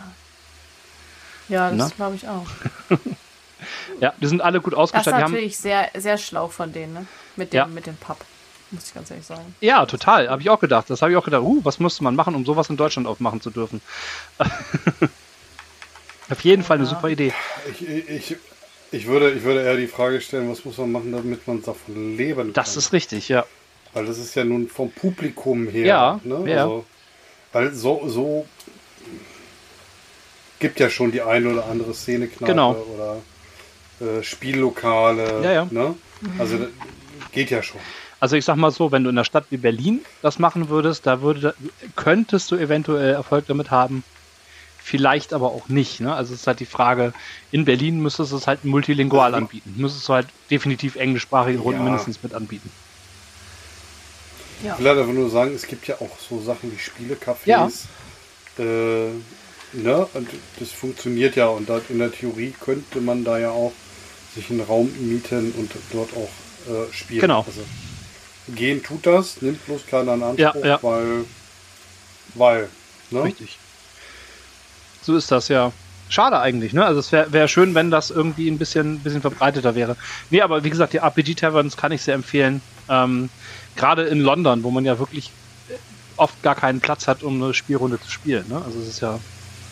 Ja, Na? das glaube ich auch. Ja, die sind alle gut Das ist ausgestattet. Die haben, natürlich sehr, sehr schlau von denen, ne? Mit dem, Ja. mit dem Pub. Muss ich ganz ehrlich sagen. ja, total. Habe ich auch gedacht. Das habe ich auch gedacht. Uh, was musste man machen, um sowas in Deutschland aufmachen zu dürfen? Auf jeden Fall eine Ja. super Idee. Ich, ich, ich, würde, ich würde eher die Frage stellen, was muss man machen, damit man davon leben kann? Das ist richtig, ja. Weil das ist ja nun vom Publikum her. Ja, ne? ja. Also, weil so, so gibt ja schon die eine oder andere Szene-Kneipe Genau. oder äh, Spiellokale. Ja, ja. Ne? Also das geht ja schon. Also ich sag mal so, wenn du in einer Stadt wie Berlin das machen würdest, da würde, könntest du eventuell Erfolg damit haben. Vielleicht aber auch nicht. Ne? Also es ist halt die Frage, in Berlin müsstest du es halt multilingual Ja. anbieten. Müsstest du halt definitiv englischsprachige Runden Ja. mindestens mit anbieten. Ja. Ich will halt einfach nur sagen, es gibt ja auch so Sachen wie Spielecafés. Ja. Äh, ne? Und das funktioniert ja. Und da in der Theorie könnte man da ja auch sich einen Raum mieten und dort auch äh, spielen. Genau. Also, gehen tut das, nimmt bloß keiner in Anspruch, Ja, ja. weil, weil, ne? Richtig. So ist das, ja. Schade eigentlich, ne? Also es wäre wär schön, wenn das irgendwie ein bisschen, bisschen verbreiteter wäre. Nee, aber wie gesagt, die R P G-Taverns kann ich sehr empfehlen. Ähm, Gerade in London, wo man ja wirklich oft gar keinen Platz hat, um eine Spielrunde zu spielen. Ne? Also es ist ja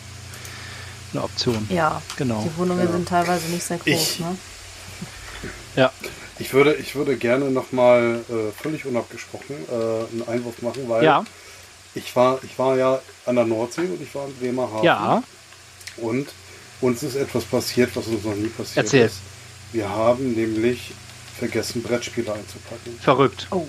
eine Option. Ja, Genau. die Wohnungen Ja. sind teilweise nicht sehr groß. Ich- Ne? Ja. Ich würde, ich würde gerne nochmal äh, völlig unabgesprochen äh, einen Einwurf machen, weil Ja, ich war, ich war ja an der Nordsee und ich war in Bremerhaven. ja. Und uns ist etwas passiert, was uns noch nie passiert Erzähl. ist. Wir haben nämlich vergessen, Brettspiele einzupacken. Verrückt. Oh.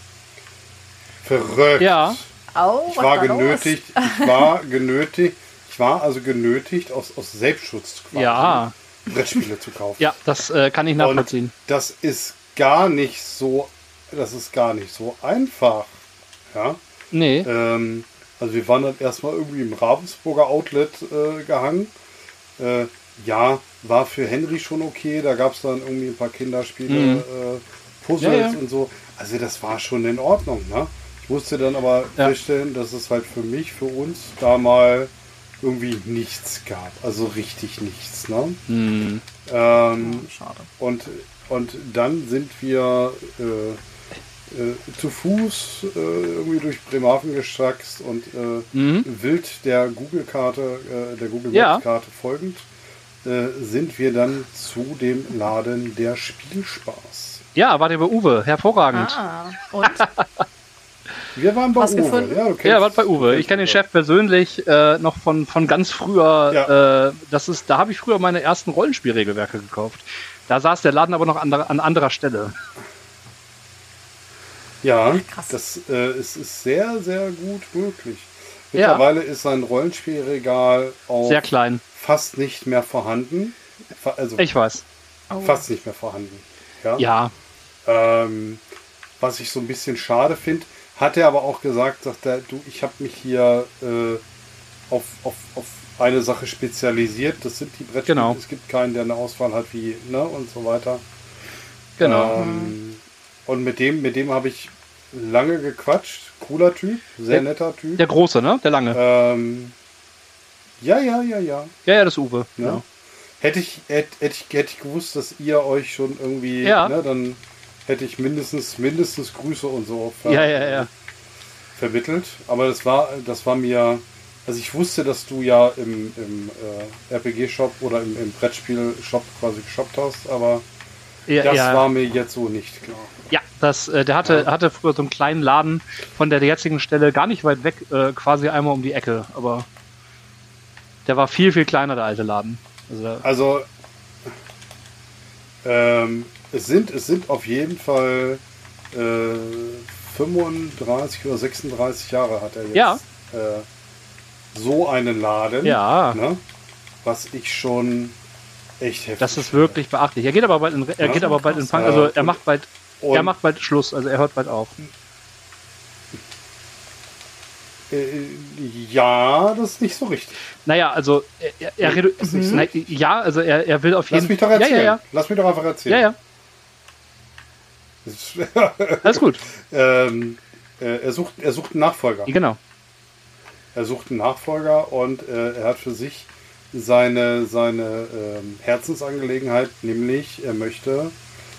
Verrückt. Ja. Au, Ich was war war los? genötigt, ich war genötigt, ich war also genötigt, aus, aus Selbstschutz quasi Ja. Brettspiele zu kaufen. Ja, das äh, kann ich nachvollziehen. Und das ist gar nicht so, das ist gar nicht so einfach. Ja. Nee. Ähm, also wir waren dann erstmal irgendwie im Ravensburger Outlet äh, gehangen. Äh, ja, war für Henry schon okay. Da gab es dann irgendwie ein paar Kinderspiele, Mhm. äh, Puzzles Ja, ja. und so. Also das war schon in Ordnung. Ne? Ich musste dann aber Ja. feststellen, dass es halt für mich, für uns da mal irgendwie nichts gab. Also richtig nichts. Ne? Hm. Ähm, Schade. und, und dann sind wir äh, äh, zu Fuß äh, irgendwie durch Bremerhaven gestraxt und äh, Mhm. wild der Google-Karte, äh, der Google Ja. Maps-Karte folgend, äh, sind wir dann zu dem Laden der Spielspaß. Ja, wart ihr bei Uwe. Hervorragend. Ah, und? Wir waren bei Was Uwe. gefunden? Ja, du kennst- Ja, wart bei du Uwe. kennst Ich kenne den Uwe. Chef persönlich äh, noch von, von ganz früher. Ja. Äh, das ist, da habe ich früher meine ersten Rollenspielregelwerke gekauft. Da saß der Laden aber noch an, an anderer Stelle. Ja, Krass. das äh, ist, ist sehr, sehr gut möglich. Ja. Mittlerweile ist sein Rollenspielregal auch Sehr klein. fast nicht mehr vorhanden. Fa- Also Ich weiß. Oh. fast nicht mehr vorhanden. Ja. Ja. Ähm, was ich so ein bisschen schade finde, hat er aber auch gesagt, sagt er, du, ich habe mich hier äh, auf, auf, auf eine Sache spezialisiert. Das sind die Brettspiele. Genau. Es gibt keinen, der eine Auswahl hat wie, ne, und so weiter. Genau. Ähm, und mit dem, mit dem habe ich lange gequatscht. Cooler Typ, sehr Der- netter Typ. Der Große, ne? Der Lange. Ähm, ja, ja, ja, ja. Ja, ja, das ist Uwe. Ne? Ja. Hätte ich, hätte, hätte ich, hätte ich gewusst, dass ihr euch schon irgendwie, Ja. ne, dann hätte ich mindestens, mindestens Grüße und so ver Ja, ja, ja. vermittelt. Aber das war, das war mir, also ich wusste, dass du ja im, im äh, R P G-Shop oder im, im Brettspiel-Shop quasi geshoppt hast, aber Ja, das ja. war mir jetzt so nicht klar. Ja, das, äh, der hatte, Ja. hatte früher so einen kleinen Laden von der jetzigen Stelle gar nicht weit weg, äh, quasi einmal um die Ecke, aber der war viel, viel kleiner, der alte Laden. Also, da- Also ähm, es sind, es sind auf jeden Fall äh, fünfunddreißig oder sechsunddreißig Jahre hat er jetzt Ja. äh, so einen Laden. ja, Ne? was ich schon echt heftig Das ist finde. wirklich beachtlich. Er geht aber bald in, er Ja, geht aber bald in krass. Fang, also Ja, er und- macht bald, Und, er macht bald Schluss, also er hört bald auf. äh, ja, das ist nicht so richtig. Naja, also er, er, er redu- ist nicht so na, ja, also er, er will auf jeden Lass mich doch Ja, erzählen. ja, ja. Lass mich doch einfach Ja, erzählen. ja. Alles gut. ähm, äh, er, sucht, er sucht einen Nachfolger. Genau. Er sucht einen Nachfolger und äh, er hat für sich seine, seine ähm, Herzensangelegenheit, nämlich er möchte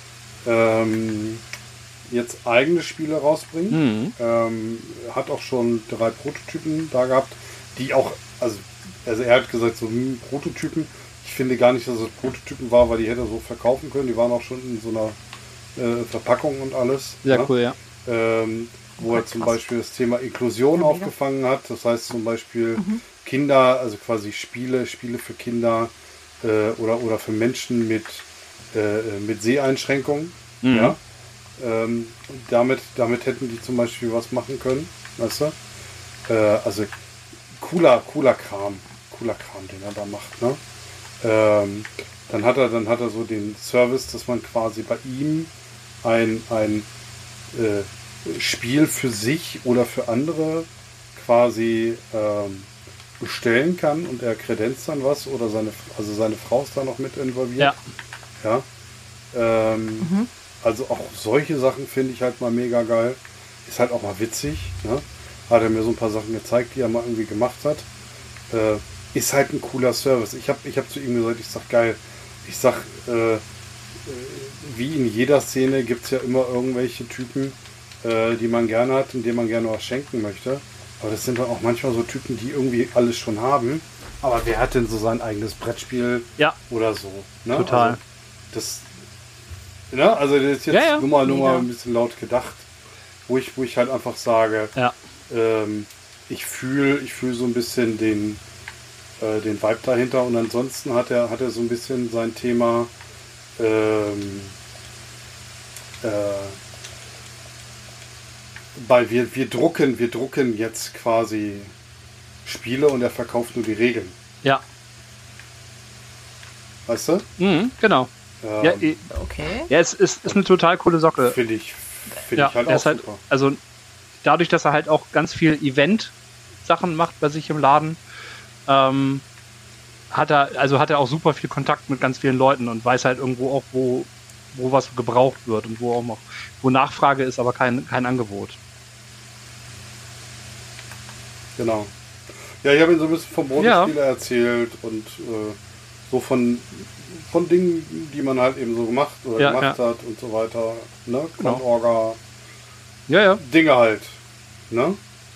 ähm, jetzt eigene Spiele rausbringen. Mhm. Ähm, hat auch schon drei Prototypen da gehabt, die auch, also, also er hat gesagt, so hm, Prototypen, ich finde gar nicht, dass es Prototypen war, weil die hätte er so verkaufen können, die waren auch schon in so einer äh, Verpackung und alles. Sehr ne? cool, ja. Ähm, wo Ja, er zum krass. Beispiel das Thema Inklusion Ja, mega. aufgefangen hat. Das heißt zum Beispiel Kinder, also quasi Spiele, Spiele für Kinder äh, oder, oder für Menschen mit, äh, mit Seheinschränkungen. Mhm. Ja? Ähm, und damit, damit hätten die zum Beispiel was machen können. Weißt du? Äh, also cooler, cooler Kram. Cooler Kram, den er da macht. Ne? Ähm, dann hat er, dann hat er so den Service, dass man quasi bei ihm ein, ein äh, Spiel für sich oder für andere quasi ähm, bestellen kann und er kredenzt dann was oder seine, also seine Frau ist da noch mit involviert. Ja. Ja. Ähm, Also auch solche Sachen finde ich halt mal mega geil. Ist halt auch mal witzig. Ne? Hat er mir so ein paar Sachen gezeigt, die er mal irgendwie gemacht hat. Äh, ist halt ein cooler Service. Ich habe ich hab zu ihm gesagt, ich sag geil. Ich sag, äh, äh, wie in jeder Szene gibt es ja immer irgendwelche Typen, äh, die man gerne hat und denen man gerne was schenken möchte. Aber das sind dann auch manchmal so Typen, die irgendwie alles schon haben. Aber wer hat denn so sein eigenes Brettspiel Ja. oder so? Ne? Total. Also, das, ne? Also das ist jetzt Ja, ja. nur mal, nur mal Mega. ein bisschen laut gedacht, wo ich, wo ich halt einfach sage, Ja. ähm, ich fühle ich fühl so ein bisschen den, äh, den Vibe dahinter und ansonsten hat er, hat er so ein bisschen sein Thema ähm, äh, weil wir, wir drucken, wir drucken jetzt quasi Spiele und er verkauft nur die Regeln. Ja. Weißt du? Mhm, genau. Ähm, Ja, eh, Okay. ja, es ist, ist eine total coole Socke. Finde ich, finde Ja, ich halt er auch ist halt, super. also dadurch, dass er halt auch ganz viel Event-Sachen macht bei sich im Laden, ähm, hat er, also hat er auch super viel Kontakt mit ganz vielen Leuten und weiß halt irgendwo auch, wo, wo was gebraucht wird und wo auch noch, wo Nachfrage ist, aber kein, kein Angebot. Genau. Ja, ich habe ihm so ein bisschen vom Ja. Rollenspieler erzählt und äh, so von, von Dingen, die man halt eben so gemacht oder Ja, gemacht ja. hat und so weiter. Ne? Genau. Con-Orga, Ja, ja. Dinge halt. Ne?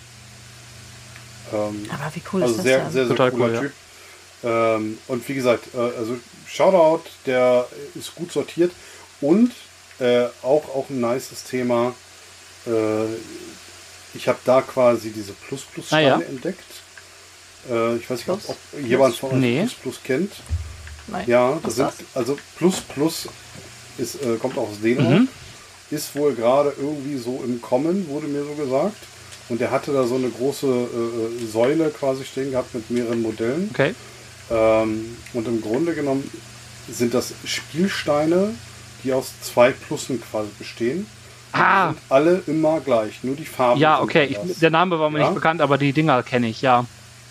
Ähm, Aber wie cool also ist das sehr, denn? sehr, sehr Total cooler cool, ja. Typ. Ähm, und wie gesagt, äh, also Shoutout, der ist gut sortiert und äh, auch, auch ein nices Thema. Äh, ich habe da quasi diese Plus-Plus-Steine Ah, ja. entdeckt. Äh, ich weiß nicht, ob, Plus? ob jemand von euch Nee. Plus-Plus kennt. Nein. Ja, Was das ist sind, das? also Plus-Plus ist, äh, kommt auch aus Dänemark. Mhm. Ist wohl gerade irgendwie so im Kommen, wurde mir so gesagt. Und der hatte da so eine große äh, Säule quasi stehen gehabt mit mehreren Modellen. Okay. Ähm, und im Grunde genommen sind das Spielsteine, die aus zwei Plussen quasi bestehen. Ah. Und alle immer gleich, nur die Farben. Ja, sind okay. anders. Ich, der Name war mir Ja? nicht bekannt, aber die Dinger kenne ich, ja.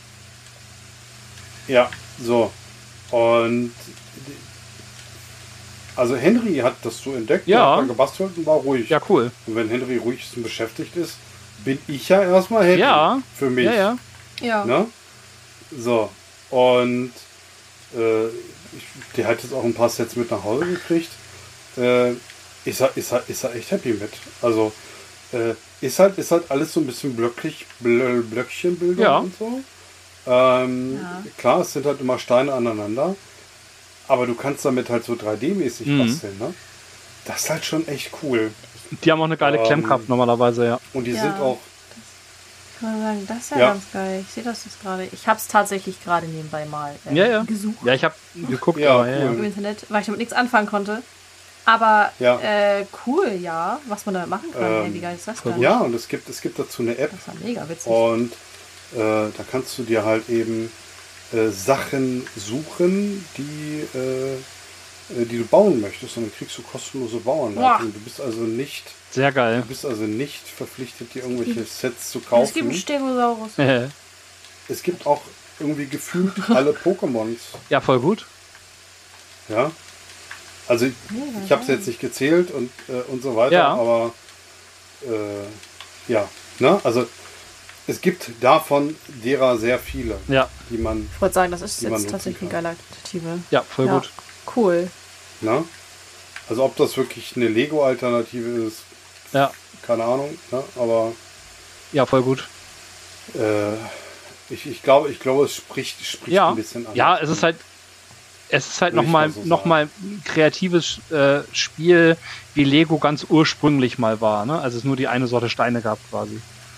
Ja, so. Und die- also Henry hat das so entdeckt, Ja. der hat da gebastelt und war ruhig. Ja, cool. Und wenn Henry ruhig ist und beschäftigt ist, bin ich ja erstmal happy Ja. für mich. Ja, ja. Ja. Ne? So. Und äh, ich, der hat jetzt auch ein paar Sets mit nach Hause gekriegt. Äh, ist, er, ist, er, ist er echt happy mit. Also äh, ist halt, ist halt alles so ein bisschen blöcklich, Blö, Blöckchenbildung Ja. und so. Ähm, Ja. Klar, es sind halt immer Steine aneinander. Aber du kannst damit halt so drei D-mäßig Mhm. basteln, ne? Das ist halt schon echt cool. Die haben auch eine geile Ähm, Klemmkraft normalerweise, ja. Und die Ja. sind auch, Ich kann sagen, das ist ja, Ja. ganz geil. Ich sehe das jetzt gerade. Ich habe es tatsächlich gerade nebenbei mal äh, Ja, ja. gesucht Ja, ich habe geguckt, Ja, aber, ja, cool. ja. im Internet, weil ich damit nichts anfangen konnte. Aber Ja. äh, cool, ja, was man damit machen kann. Ähm, Ey, wie geil ist das denn? ja, und es gibt, es gibt dazu eine App. Das war mega witzig. Und äh, da kannst du dir halt eben äh, Sachen suchen, die, äh, äh, die du bauen möchtest. Und dann kriegst du kostenlose Bauanleitungen. Du bist also nicht, Sehr geil. du bist also nicht verpflichtet, dir irgendwelche gibt- Sets zu Es kaufen. gibt einen Stegosaurus. Es gibt auch irgendwie gefühlt alle Pokémons. Ja, voll gut. Ja. Also ich, ich habe es jetzt nicht gezählt und, äh, und so weiter, Ja. aber äh, ja, ne? Also es gibt davon derer sehr viele, Ja, die man, Ich wollte sagen, das ist Die man jetzt nutzen tatsächlich kann. eine geile Alternative. ja, voll Ja. gut. Cool. ne? Also ob das wirklich eine Lego-Alternative ist, Ja, keine Ahnung, ne? Aber ja, voll gut. äh, ich, ich glaube, ich glaube, es spricht, spricht Ja, ein bisschen an. ja, es ist halt, es ist halt Würde ich nochmal mal so noch mal ein kreatives äh, Spiel, wie Lego ganz ursprünglich mal war. Ne? Also es nur die eine Sorte Steine gab quasi.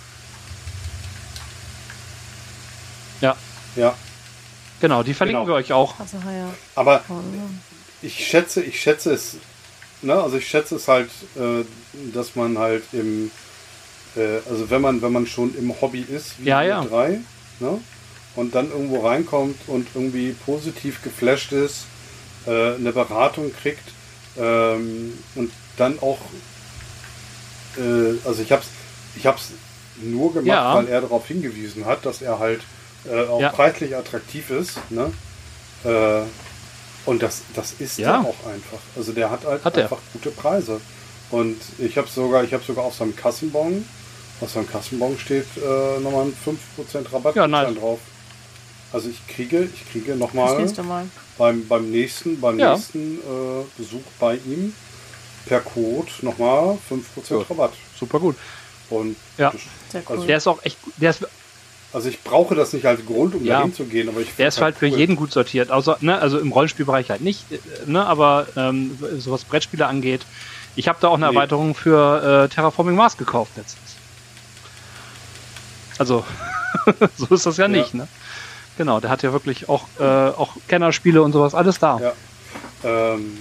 Ja, Ja, genau, die verlinken Genau. wir euch auch. Also, ja. aber Oh, ich schätze, ich schätze es, ne, also ich schätze es halt, äh, dass man halt im, äh, also wenn man, wenn man schon im Hobby ist, wie Ja, wir ja. drei, ne, und dann irgendwo reinkommt und irgendwie positiv geflasht ist, äh, eine Beratung kriegt, ähm, und dann auch, äh, also ich hab's, ich hab's nur gemacht, Ja. weil er darauf hingewiesen hat, dass er halt äh, auch Ja. preislich attraktiv ist, ne, äh, und das, das ist Ja. er auch einfach. Also der hat halt Hat er. einfach gute Preise. Und ich habe sogar, ich habe sogar auf seinem Kassenbon, auf seinem Kassenbon steht äh, nochmal ein fünf Prozent Rabatt Ja, nice. drauf. Also ich kriege, ich kriege Das nochmal nächste Mal. beim, beim nächsten, beim Ja. nächsten äh, Besuch bei ihm per Code nochmal fünf Prozent Gut. Rabatt. Super gut. Und Ja. das, Sehr cool. Also- Der ist auch echt, gut. der ist, also ich brauche das nicht als Grund, um Ja. dahin zu gehen, aber ich der ist halt für cool. jeden gut sortiert. Außer, ne, also im Rollenspielbereich halt nicht, äh, ne, aber ähm, so was Brettspiele angeht. Ich habe da auch eine Nee. Erweiterung für äh, Terraforming Mars gekauft letztens. Also, so ist das ja, Ja. nicht, ne? Genau, der hat ja wirklich auch, äh, auch Kennerspiele und sowas, alles da. Ja. Ähm,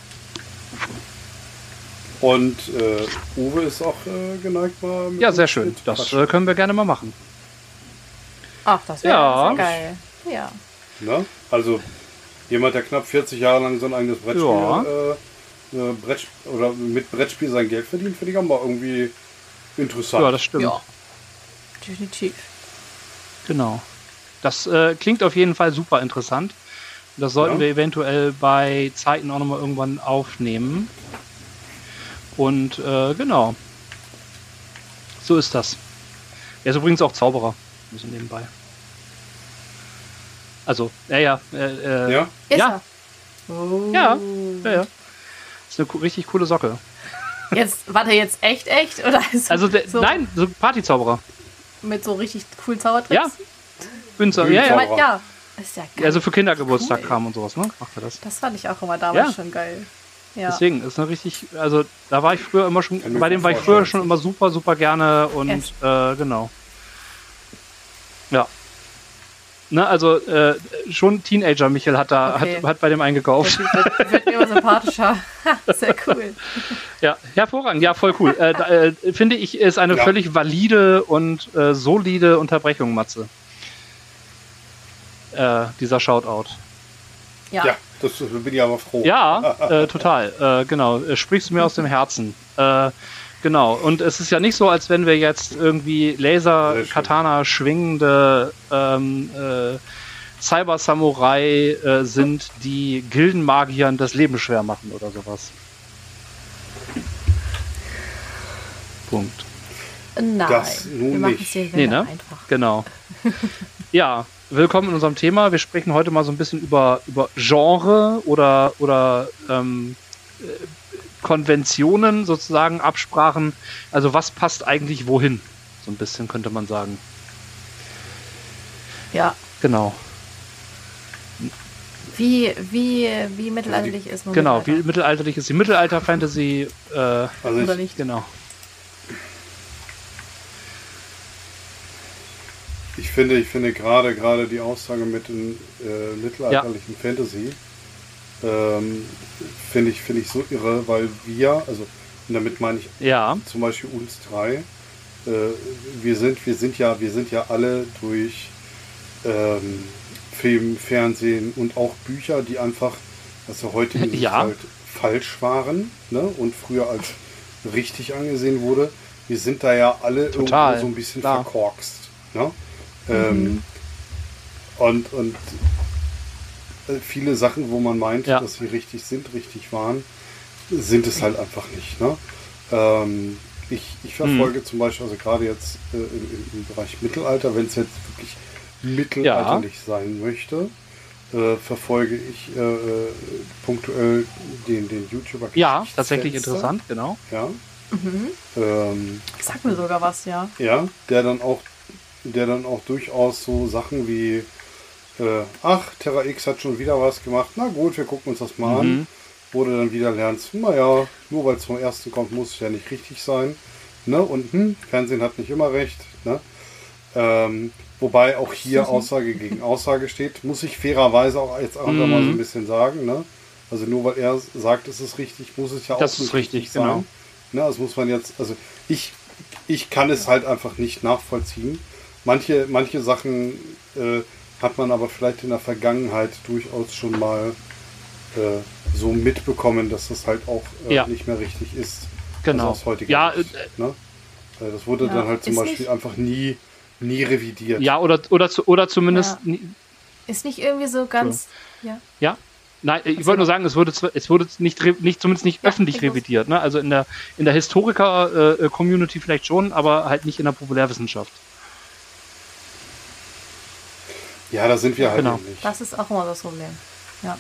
und äh, Uwe ist auch äh, geneigt mal mit Ja, uns sehr schön. mit Das quatschen, äh, können wir gerne mal machen. Ach, das wäre Ja. sehr geil. Ja. ne? Also jemand, der knapp vierzig Jahre lang so ein eigenes Brettspiel Ja. äh, äh, Brett, oder mit Brettspiel sein Geld verdient, finde ich auch mal irgendwie interessant. Ja, das stimmt. Ja. Definitiv. Genau. Das äh, klingt auf jeden Fall super interessant. Das sollten Ja. wir eventuell bei Zeiten auch nochmal irgendwann aufnehmen. Und äh, genau. So ist das. Er ist übrigens auch Zauberer. So nebenbei. Also, ja, ja. Äh, äh, Ja? Ist Ja. er? Oh. Ja. ja, ja. Ist eine co- richtig coole Socke. Jetzt, warte, jetzt echt, echt? Oder ist Also, der, so nein, so Partyzauberer. mit so richtig coolen Zaubertricks? Ja. Bühnenzauberer. Ja, ja. Aber, ja. Ist ja geil. Also für Kindergeburtstag Cool. kam und sowas, ne? Macht er das. Das fand ich auch immer damals Ja. schon geil. Ja. Deswegen ist eine richtig, also da war ich früher immer schon, Kann mir bei dem gut war ich früher vorstellen. schon immer super, super gerne und Echt? äh, genau. Ja. Ne, also äh, schon Teenager Michael hat da, Okay. hat, hat bei dem eingekauft. Das wird, wird mir immer sympathischer. Sehr cool. Ja, hervorragend, ja, voll cool. äh, da, äh, finde ich, ist eine Ja. völlig valide und äh, solide Unterbrechung, Matze. Äh, dieser Shoutout. Ja. Ja, das bin ich aber froh. Ja, äh, total. Äh, genau. Äh, Sprichst du mir aus dem Herzen. Äh, genau. Und es ist ja nicht so, als wenn wir jetzt irgendwie Sehr schön. Laser-Katana schwingende ähm, äh, Cyber-Samurai äh, sind, die Gildenmagiern das Leben schwer machen oder sowas. Punkt. Nein. Das nun wir machen nicht. es dir Nee, ne? einfach. Genau. Ja, willkommen in unserem Thema. Wir sprechen heute mal so ein bisschen über, über Genre oder, oder ähm, äh, Konventionen sozusagen, Absprachen. Also was passt eigentlich wohin? So ein bisschen könnte man sagen. Ja. Genau. Wie, wie, wie mittelalterlich ist man? Genau. Wie mittelalterlich ist die Mittelalter-Fantasy? Äh, Also Oder ich, nicht? genau. ich finde, ich finde gerade gerade die Aussage mit dem äh, mittelalterlichen Fantasy ähm, finde ich finde ich so irre, weil wir, also und damit meine ich Ja, zum Beispiel uns drei, äh, wir sind wir sind ja wir sind ja alle durch ähm, Film, Fernsehen und auch Bücher, die einfach, also heute in Ja. halt falsch waren, ne? Und früher als richtig angesehen wurde. Wir sind da ja alle Total, irgendwo so ein bisschen klar. verkorkst. Ne? Ähm, und und äh, viele Sachen, wo man meint, Ja. dass sie richtig sind, richtig waren, sind es halt einfach nicht. Ne? Ähm, ich, ich verfolge Mhm. zum Beispiel, also gerade jetzt äh, im, im Bereich Mittelalter, wenn es jetzt wirklich mittelalterlich sein möchte, äh, verfolge ich äh, äh, punktuell den, den YouTuber Ja, tatsächlich Geschichtsfenster. interessant, genau. Ja. Mhm. Ähm, Sag mir sogar was, ja. ja, der dann auch, der dann auch durchaus so Sachen wie, äh, ach, Terra X hat schon wieder was gemacht, na gut, wir gucken uns das mal an. Mhm. Wo du dann wieder lernst, naja, nur weil es vom ersten kommt, muss es ja nicht richtig sein. Ne? Und hm, Fernsehen hat nicht immer recht. Ne? Ähm, wobei auch hier Aussage gegen Aussage steht, muss ich fairerweise auch jetzt einfach Mhm. mal so ein bisschen sagen. Ne? Also nur weil er sagt, es ist richtig, muss es ja Das auch ist nicht richtig, sein. genau. Ne? Das muss man jetzt, also ich, ich kann es halt einfach nicht nachvollziehen. Manche, manche Sachen äh, hat man aber vielleicht in der Vergangenheit durchaus schon mal äh, so mitbekommen, dass das halt auch äh, Ja. nicht mehr richtig ist. Genau. Also aus heutiger Ja, Sicht, äh, ne? Äh, Das wurde Ja, dann halt zum ist Beispiel nicht- einfach nie, nie revidiert. Ja, oder, oder, zu, oder zumindest. Ja. Ist nicht irgendwie so ganz. Ja. Ja. Nein, ich wollte nur sagen, es wurde, zwar- es wurde nicht, re- nicht zumindest nicht Ja, öffentlich ich muss- revidiert. Ne? Also in der, in der Historiker-Community vielleicht schon, aber halt nicht in der Populärwissenschaft. Ja, da sind wir halt Genau. eben nicht. Das ist auch immer das Problem. Ja.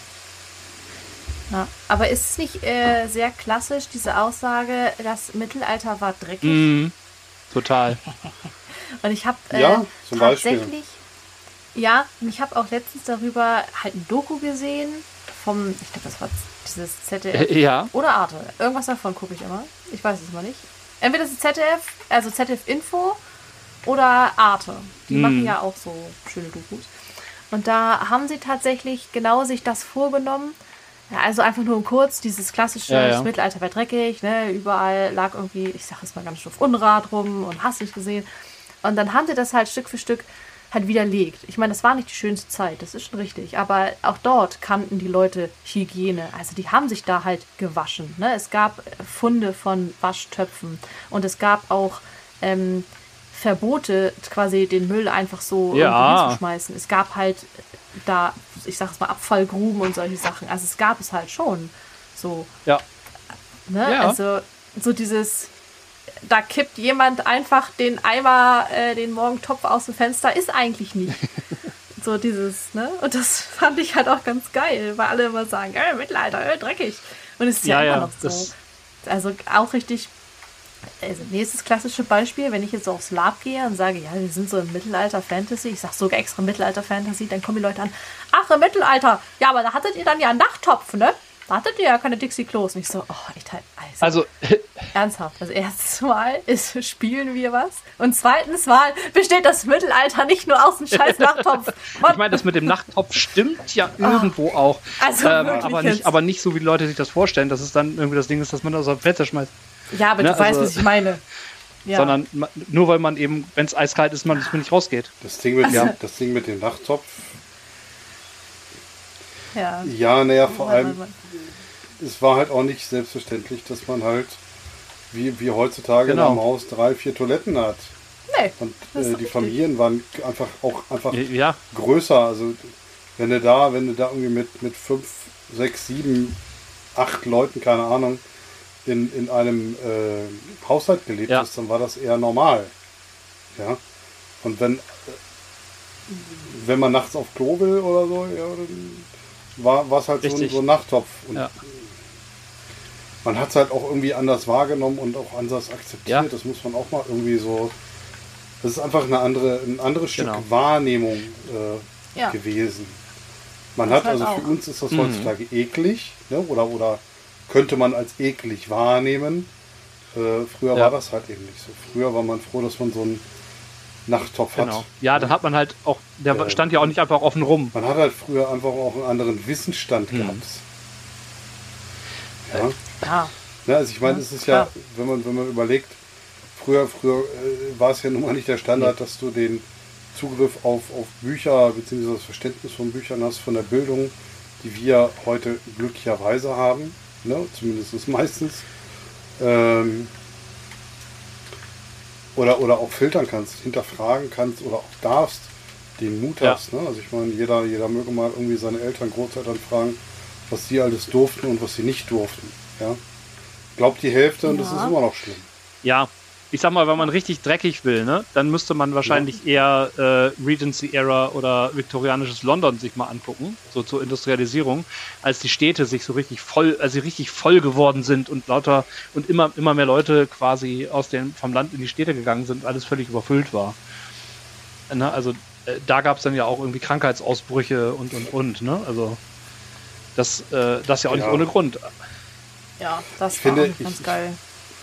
Ja. Aber ist es nicht äh, sehr klassisch, diese Aussage, das Mittelalter war dreckig? Mhm. Total. Und ich habe äh, Ja, zum Beispiel. tatsächlich, ja, und ich habe auch letztens darüber halt ein Doku gesehen vom, ich glaube, das war dieses Z D F Äh, ja. oder Arte. Irgendwas davon gucke ich immer. Ich weiß es mal nicht. Entweder das ist Z D F, also Z D F Info oder Arte. Die Mhm. machen ja auch so schöne Dokus. Und da haben sie tatsächlich genau sich das vorgenommen. Ja, also einfach nur kurz, dieses klassische Ja, ja. das Mittelalter war dreckig, ne? Überall lag irgendwie, ich sag es mal ganz stumpf, Unrat rum und hast nicht gesehen. Und dann haben sie das halt Stück für Stück halt widerlegt. Ich meine, das war nicht die schönste Zeit, das ist schon richtig. Aber auch dort kannten die Leute Hygiene. Also die haben sich da halt gewaschen. Ne? Es gab Funde von Waschtöpfen und es gab auch ähm, Verbote, quasi den Müll einfach so Ja. irgendwie hinzuschmeißen. Es gab halt da, ich sag es mal, Abfallgruben und solche Sachen. Also es gab es halt schon. So, Ja. ne? Ja. Also so dieses, da kippt jemand einfach den Eimer, äh, den Morgentopf aus dem Fenster, ist eigentlich nicht. So dieses, ne? Und das fand ich halt auch ganz geil, weil alle immer sagen, äh, Mittelalter, äh, dreckig. Und es ist ja, Ja, immer ja, noch so. das- Also auch richtig. Also nächstes klassische Beispiel, wenn ich jetzt so aufs Lab gehe und sage, ja, wir sind so im Mittelalter-Fantasy, ich sag sogar extra Mittelalter-Fantasy, dann kommen die Leute an, ach, im Mittelalter, ja, aber da hattet ihr dann ja einen Nachttopf, ne? Da hattet ihr ja keine Dixie-Klos. Und ich so, oh, echt halt, also, Also, ernsthaft. Also erstens mal ist, spielen wir was und zweitens mal besteht das Mittelalter nicht nur aus einem scheiß Nachttopf. Mann. ich meine, das mit dem Nachttopf stimmt ja irgendwo auch. Also ähm, wirklich aber, jetzt. nicht, aber nicht so, wie die Leute sich das vorstellen, dass es dann irgendwie das Ding ist, dass man das auf den Fenster schmeißt. Ja, aber Ne, du weißt, also- was ich meine. Ja. Sondern ma- nur weil man eben, wenn es eiskalt ist, man dass man nicht rausgeht. Das Ding mit, Also- dem, das Ding mit dem Nachttopf, ja. ja, naja, vor Weil- allem, weil- es war halt auch nicht selbstverständlich, dass man halt, wie, wie heutzutage Genau. in einem Haus drei, vier Toiletten hat. Nee, Und das ist äh, die richtig. Familien waren einfach auch einfach Ja, größer. Also wenn du da, wenn du da irgendwie mit, mit fünf, sechs, sieben, acht Leuten, keine Ahnung, in, in einem äh, Haushalt gelebt Ja. hast, dann war das eher normal. Ja. Und wenn, äh, wenn man nachts auf Klo will oder so, ja, dann war war es halt so ein, Richtig. so ein Nachttopf. Und Ja. man hat es halt auch irgendwie anders wahrgenommen und auch anders akzeptiert. Ja. Das muss man auch mal irgendwie so. Das ist einfach eine andere, ein anderes Stück Genau. Wahrnehmung äh, Ja. gewesen. Man Das hat halt also für auch. uns ist das Mhm. heutzutage eklig, ne? oder, oder könnte man als eklig wahrnehmen. Äh, früher Ja. war das halt eben nicht so. Früher war man froh, dass man so einen Nachttopf genau. hat. Ja, dann hat man halt auch, der Ja. stand ja auch nicht einfach offen rum. Man hat halt früher einfach auch einen anderen Wissensstand Mhm. gehabt. Ja. Ja. Ne, also ich meine, Ja, es ist ja, klar. wenn man, wenn man überlegt, früher, früher äh, war es ja nun mal nicht der Standard, dass du den Zugriff auf, auf Bücher, beziehungsweise das Verständnis von Büchern hast, von der Bildung, die wir heute glücklicherweise haben, ne? Zumindest meistens. Ähm, oder, oder auch filtern kannst, hinterfragen kannst oder auch darfst, den Mut Ja. hast. Ne? Also ich meine, jeder, jeder möge mal irgendwie seine Eltern, Großeltern fragen, was sie alles durften und was sie nicht durften. Ja? Glaubt die Hälfte und das Ja. ist immer noch schlimm. Ja, ich sag mal, wenn man richtig dreckig will, ne, dann müsste man wahrscheinlich eher äh, Regency-Era oder viktorianisches London sich mal angucken, so zur Industrialisierung, als die Städte sich so richtig voll, also richtig voll geworden sind und lauter und immer, immer mehr Leute quasi aus dem, vom Land in die Städte gegangen sind, alles völlig überfüllt war. Ne, also äh, da gab es dann ja auch irgendwie Krankheitsausbrüche und und und, ne? Also das, äh, das ja auch Ja. nicht ohne Grund. Ja, das Ich war finde, auch nicht ich- ganz ich- geil.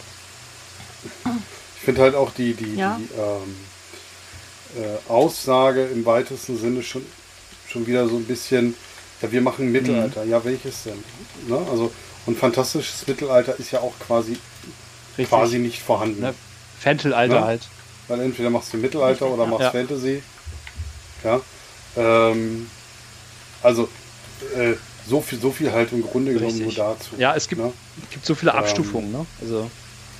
Ich finde halt auch die, die, Ja. die ähm, äh, Aussage im weitesten Sinne schon, schon wieder so ein bisschen, ja, wir machen Mittelalter. Ja, welches denn? Ne? Also, und fantastisches Mittelalter ist ja auch quasi, Richtig. quasi nicht vorhanden. Ne? Fantelalter Ne? halt. Weil entweder machst du Mittelalter Richtig, oder ja. machst Ja. Fantasy. Ja. Ähm, also, äh, so viel, so viel halt im Grunde genommen Richtig. nur dazu. Ja, es gibt, Ne? es gibt so viele Ähm, Abstufungen, ne? Also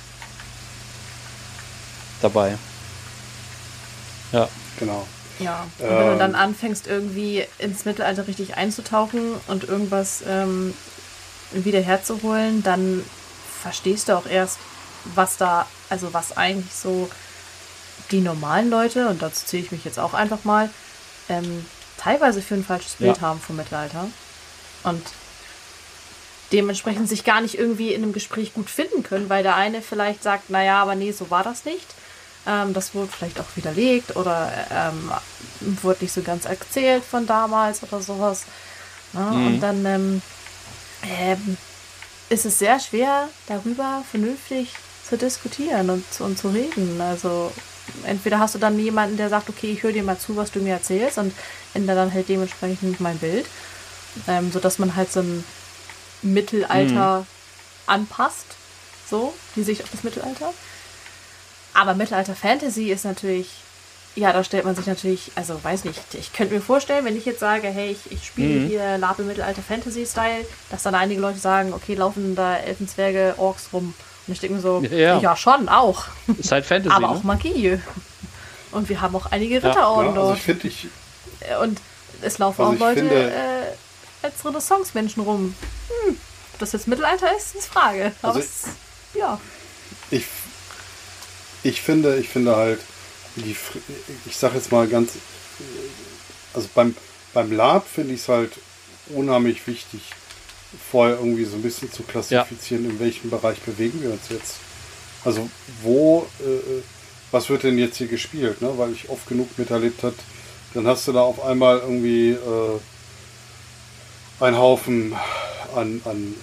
dabei. Ja. Genau. Ja, und wenn du Ähm. dann anfängst, irgendwie ins Mittelalter richtig einzutauchen und irgendwas ähm, wieder herzuholen, dann verstehst du auch erst, was da, also was eigentlich so die normalen Leute, und dazu zähle ich mich jetzt auch einfach mal, ähm, teilweise für ein falsches Bild Ja. haben vom Mittelalter. Und dementsprechend sich gar nicht irgendwie in einem Gespräch gut finden können, weil der eine vielleicht sagt, naja, aber nee, so war das nicht. Ähm, das wurde vielleicht auch widerlegt oder ähm, wurde nicht so ganz erzählt von damals oder sowas. Ne? Mhm. Und dann ähm, ähm, ist es sehr schwer, darüber vernünftig zu diskutieren und, zu- und zu reden. Also entweder hast du dann jemanden, der sagt, okay, ich höre dir mal zu, was du mir erzählst und ändere dann halt dementsprechend mein Bild, ähm, sodass man halt so ein Mittelalter anpasst, so, die Sicht auf das Mittelalter. Aber Mittelalter-Fantasy ist natürlich, ja, da stellt man sich natürlich, also weiß nicht, ich könnte mir vorstellen, wenn ich jetzt sage, hey, ich, ich spiele Mhm. hier Lape Mittelalter-Fantasy-Style, dass dann einige Leute sagen, okay, laufen da Elfenzwerge, Orks rum. Und ich denke mir so, Ja. ja, schon, auch. Ist halt Fantasy, Aber ne? auch Magie. Und wir haben auch einige Ja, Ritterorden Ja, also dort. ich finde, ich, Und es laufen Also auch ich Leute finde- äh, als Renaissance-Menschen rum. Hm, ob das jetzt Mittelalter ist, ist Frage. Aber Also es, ja. ich, ich finde, ich finde halt, die, Fr- ich sag jetzt mal ganz, also beim, beim Lab finde ich es halt unheimlich wichtig, vorher irgendwie so ein bisschen zu klassifizieren, in welchem Bereich bewegen wir uns jetzt. Also wo, äh, was wird denn jetzt hier gespielt, ne? Weil ich oft genug miterlebt habe, dann hast du da auf einmal irgendwie äh, einen Haufen an, an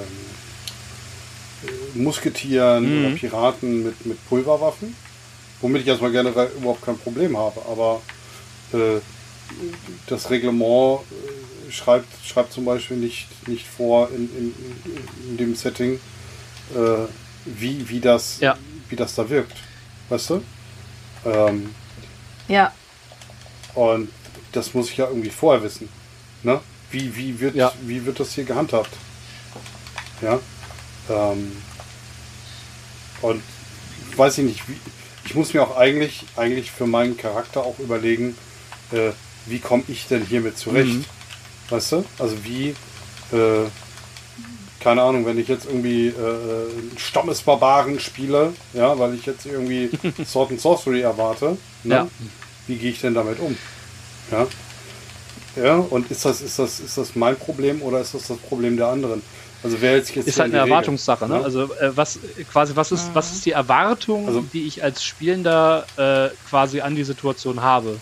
ähm, äh, Musketieren Mhm. oder Piraten mit, mit Pulverwaffen, womit ich erstmal generell überhaupt kein Problem habe, aber äh, das Reglement äh, schreibt, schreibt zum Beispiel nicht, nicht vor in, in, in dem Setting, äh, wie, wie, das, Ja. wie das da wirkt. Weißt du? Ähm, Ja. und das muss ich ja irgendwie vorher wissen. Ne? Wie, wie, wird, Ja. wie wird das hier gehandhabt? Ja. Ähm, und weiß ich nicht, wie, ich muss mir auch eigentlich, eigentlich für meinen Charakter auch überlegen, äh, wie komme ich denn hiermit zurecht? Mhm. Weißt du? Also wie, äh, keine Ahnung, wenn ich jetzt irgendwie äh, einen Stammesbarbaren spiele, ja, weil ich jetzt irgendwie Sword and Sorcery erwarte, ne? Ja. Wie gehe ich denn damit um? Ja. Ja, und ist das, ist das, ist das mein Problem oder ist das das Problem der anderen? Also wer jetzt jetzt Ist hier halt in eine die Regel, Erwartungssache, ne? ne? Also äh, was quasi, was ist, was ist die Erwartung, Also- die ich als Spielender äh, quasi an die Situation habe?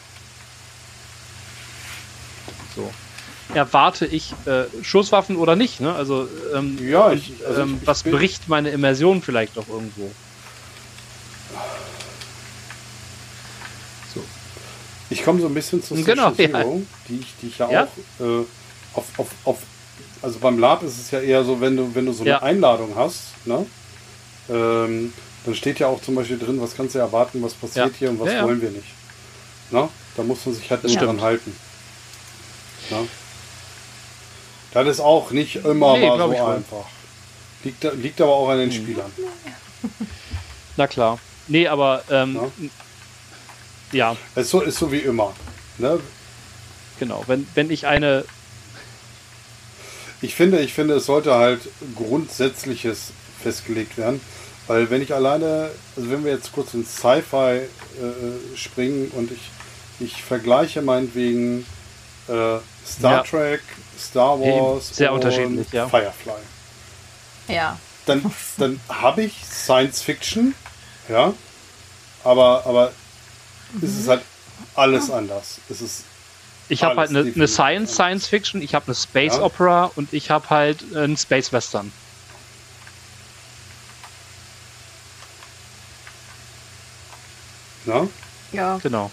So. Erwarte ich äh, Schusswaffen oder nicht, ne? Also, ähm, Ja, ich- also ähm, ich- ich was bin- bricht meine Immersion vielleicht doch irgendwo? So. Ich komme so ein bisschen zur Genau, Session ja. Zero, die ich, die ich ja, Ja. auch äh, auf, auf, auf, also beim Lab ist es ja eher so, wenn du, wenn du so eine Ja. Einladung hast, ne? Ähm, dann steht ja auch zum Beispiel drin, was kannst du erwarten, was passiert Ja. hier und was Ja, ja. wollen wir nicht. Na? Da muss man sich halt nur stimmt. dran halten. Na? Das ist auch nicht immer Nee, mal glaub so ich wohl. einfach. Liegt, liegt aber auch an den Spielern. Na klar. Nee, aber ähm, Ja. ja, Es ist so, ist so wie immer. Ne? genau. Wenn, wenn ich eine Ich finde, ich finde, es sollte halt Grundsätzliches festgelegt werden. Weil wenn ich alleine, also wenn wir jetzt kurz ins Sci-Fi äh, springen und ich, ich vergleiche meinetwegen äh, Star Ja. Trek, Star Wars Sehr und unterschiedlich, ja. Firefly. Ja. Dann, dann habe ich Science Fiction, ja, aber, aber es ist halt alles anders. Es ist Ich habe halt Alles eine, eine definitiv Science anders. Science Fiction, ich habe eine Space Ja. Opera und ich habe halt einen Space Western. na? Ja. Genau.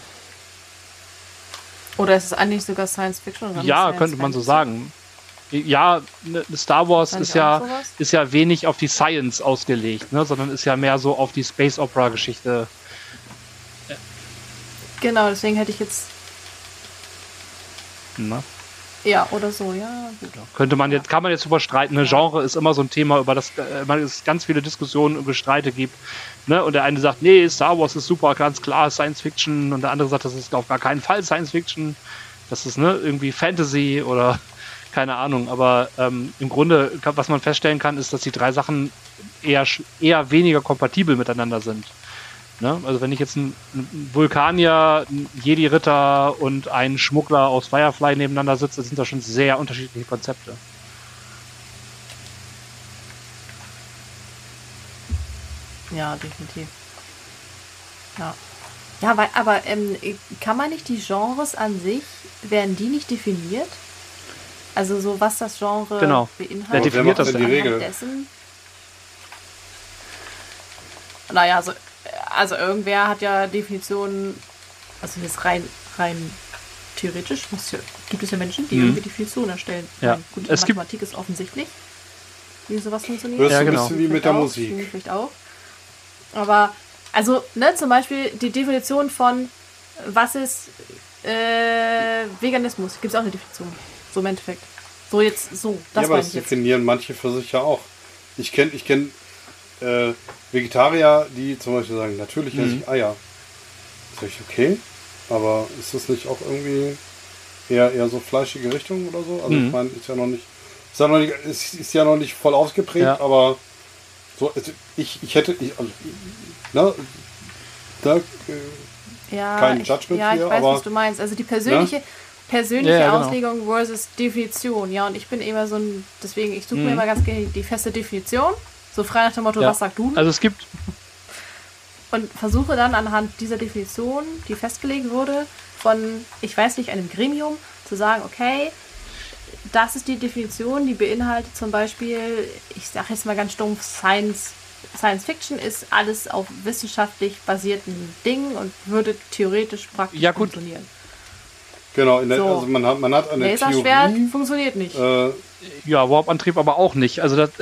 Oder ist es eigentlich sogar Science Fiction? oder Ja, Science könnte man so Fantasy? sagen. Ja, ne, Star Wars Wahrscheinlich ist ja, auch sowas? ist ja wenig auf die Science ausgelegt, ne, sondern ist ja mehr so auf die Space Opera Geschichte. Genau, deswegen hätte ich jetzt. Ne? Ja, oder so, ja. Gut. Könnte man jetzt, kann man jetzt überstreiten. Ne? Genre ist immer so ein Thema, über das äh, man- es ganz viele Diskussionen und Bestreite gibt. Ne? Und der eine sagt, nee, Star Wars ist super, ganz klar, Science Fiction. Und der andere sagt, das ist auf gar keinen Fall Science Fiction. Das ist ne, irgendwie Fantasy oder keine Ahnung. Aber ähm, im Grunde, kann, was man feststellen kann, ist, dass die drei Sachen eher, sch- eher weniger kompatibel miteinander sind. Ne? Also wenn ich jetzt einen, einen Vulkanier, einen Jedi-Ritter und einen Schmuggler aus Firefly nebeneinander sitze, sind das schon sehr unterschiedliche Konzepte. Ja, definitiv. Ja. Ja, weil, aber ähm, kann man nicht die Genres an sich, werden die nicht definiert? Also so, was das Genre Genau. Wer beinhaltet? wer definiert macht das denn die denn? Regel? Anhand dessen? Naja, also, also irgendwer hat ja Definitionen, also jetzt rein, rein theoretisch muss ja, gibt es ja Menschen, die Mhm. irgendwie Definitionen erstellen. Ja. Ich meine, gut, Es gibt- Mathematik ist offensichtlich, wie sowas funktioniert. Das ist Ja, so ein genau. bisschen wie mit Vielleicht der auch, Musik. Chemie vielleicht auch. Aber, also, ne, zum Beispiel die Definition von, was ist äh, Veganismus? Gibt es auch eine Definition. So im Endeffekt. So jetzt, so, das Ja, aber meine das ich jetzt. definieren manche für sich ja auch. Ich kenne ich kenn, äh, Vegetarier, die zum Beispiel sagen, natürlich esse Mhm. ich Eier. Sag ich, okay, aber ist das nicht auch irgendwie eher, eher so fleischige Richtung oder so? Also Mhm. ich meine, ist ja noch nicht, ist ja noch nicht, ist, ist ja noch nicht voll ausgeprägt, Ja. aber so, also ich, ich hätte, ich, also, ne, da, äh, Ja, kein ich, Judgment ja, ich hier, weiß, aber- was du meinst. Also die persönliche, persönliche Ja, ja, genau. Auslegung versus Definition. Ja, und ich bin immer so ein, deswegen, ich suche Mhm. mir immer ganz gerne die feste Definition. So frei nach dem Motto, Ja. was sagst du? Also es gibt, Und versuche dann anhand dieser Definition, die festgelegt wurde, von, ich weiß nicht, einem Gremium, zu sagen, okay, das ist die Definition, die beinhaltet zum Beispiel, ich sage jetzt mal ganz stumpf, Science, Science Fiction ist alles auf wissenschaftlich basierten Dingen und würde theoretisch praktisch Ja, gut. funktionieren. genau, in der, So. also man hat, man hat eine Laserschwert Theorie, funktioniert nicht. äh, ja, Warp-Antrieb aber auch nicht. Also das,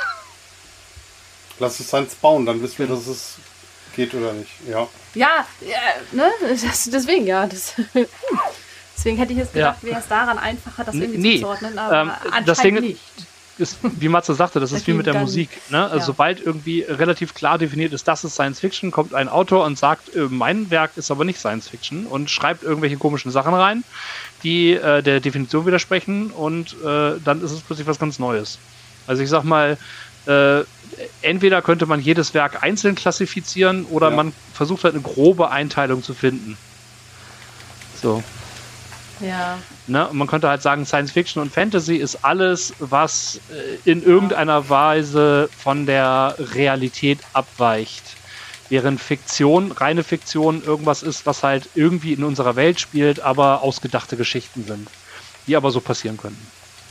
lass es eins bauen, dann wissen wir, dass es geht oder nicht. Ja. Ja, ja ne? Das, deswegen, ja. Das, deswegen hätte ich jetzt gedacht, Ja. wäre es daran einfacher, das Nee, irgendwie nee. zuzuordnen, aber Ähm, anscheinend das Ding- nicht. ist, wie Matze sagte, das ist wie mit der Dann- Musik. Ne? Also ja. sobald irgendwie relativ klar definiert ist, das ist Science Fiction, kommt ein Autor und sagt, äh, mein Werk ist aber nicht Science Fiction und schreibt irgendwelche komischen Sachen rein, die äh, der Definition widersprechen und äh, dann ist es plötzlich was ganz Neues. Also ich sag mal, äh, entweder könnte man jedes Werk einzeln klassifizieren oder Ja. man versucht halt eine grobe Einteilung zu finden. So. Ja, Ne? Und man könnte halt sagen, Science Fiction und Fantasy ist alles, was äh, in irgendeiner Weise von der Realität abweicht. Während Fiktion, reine Fiktion, irgendwas ist, was halt irgendwie in unserer Welt spielt, aber ausgedachte Geschichten sind, die aber so passieren könnten.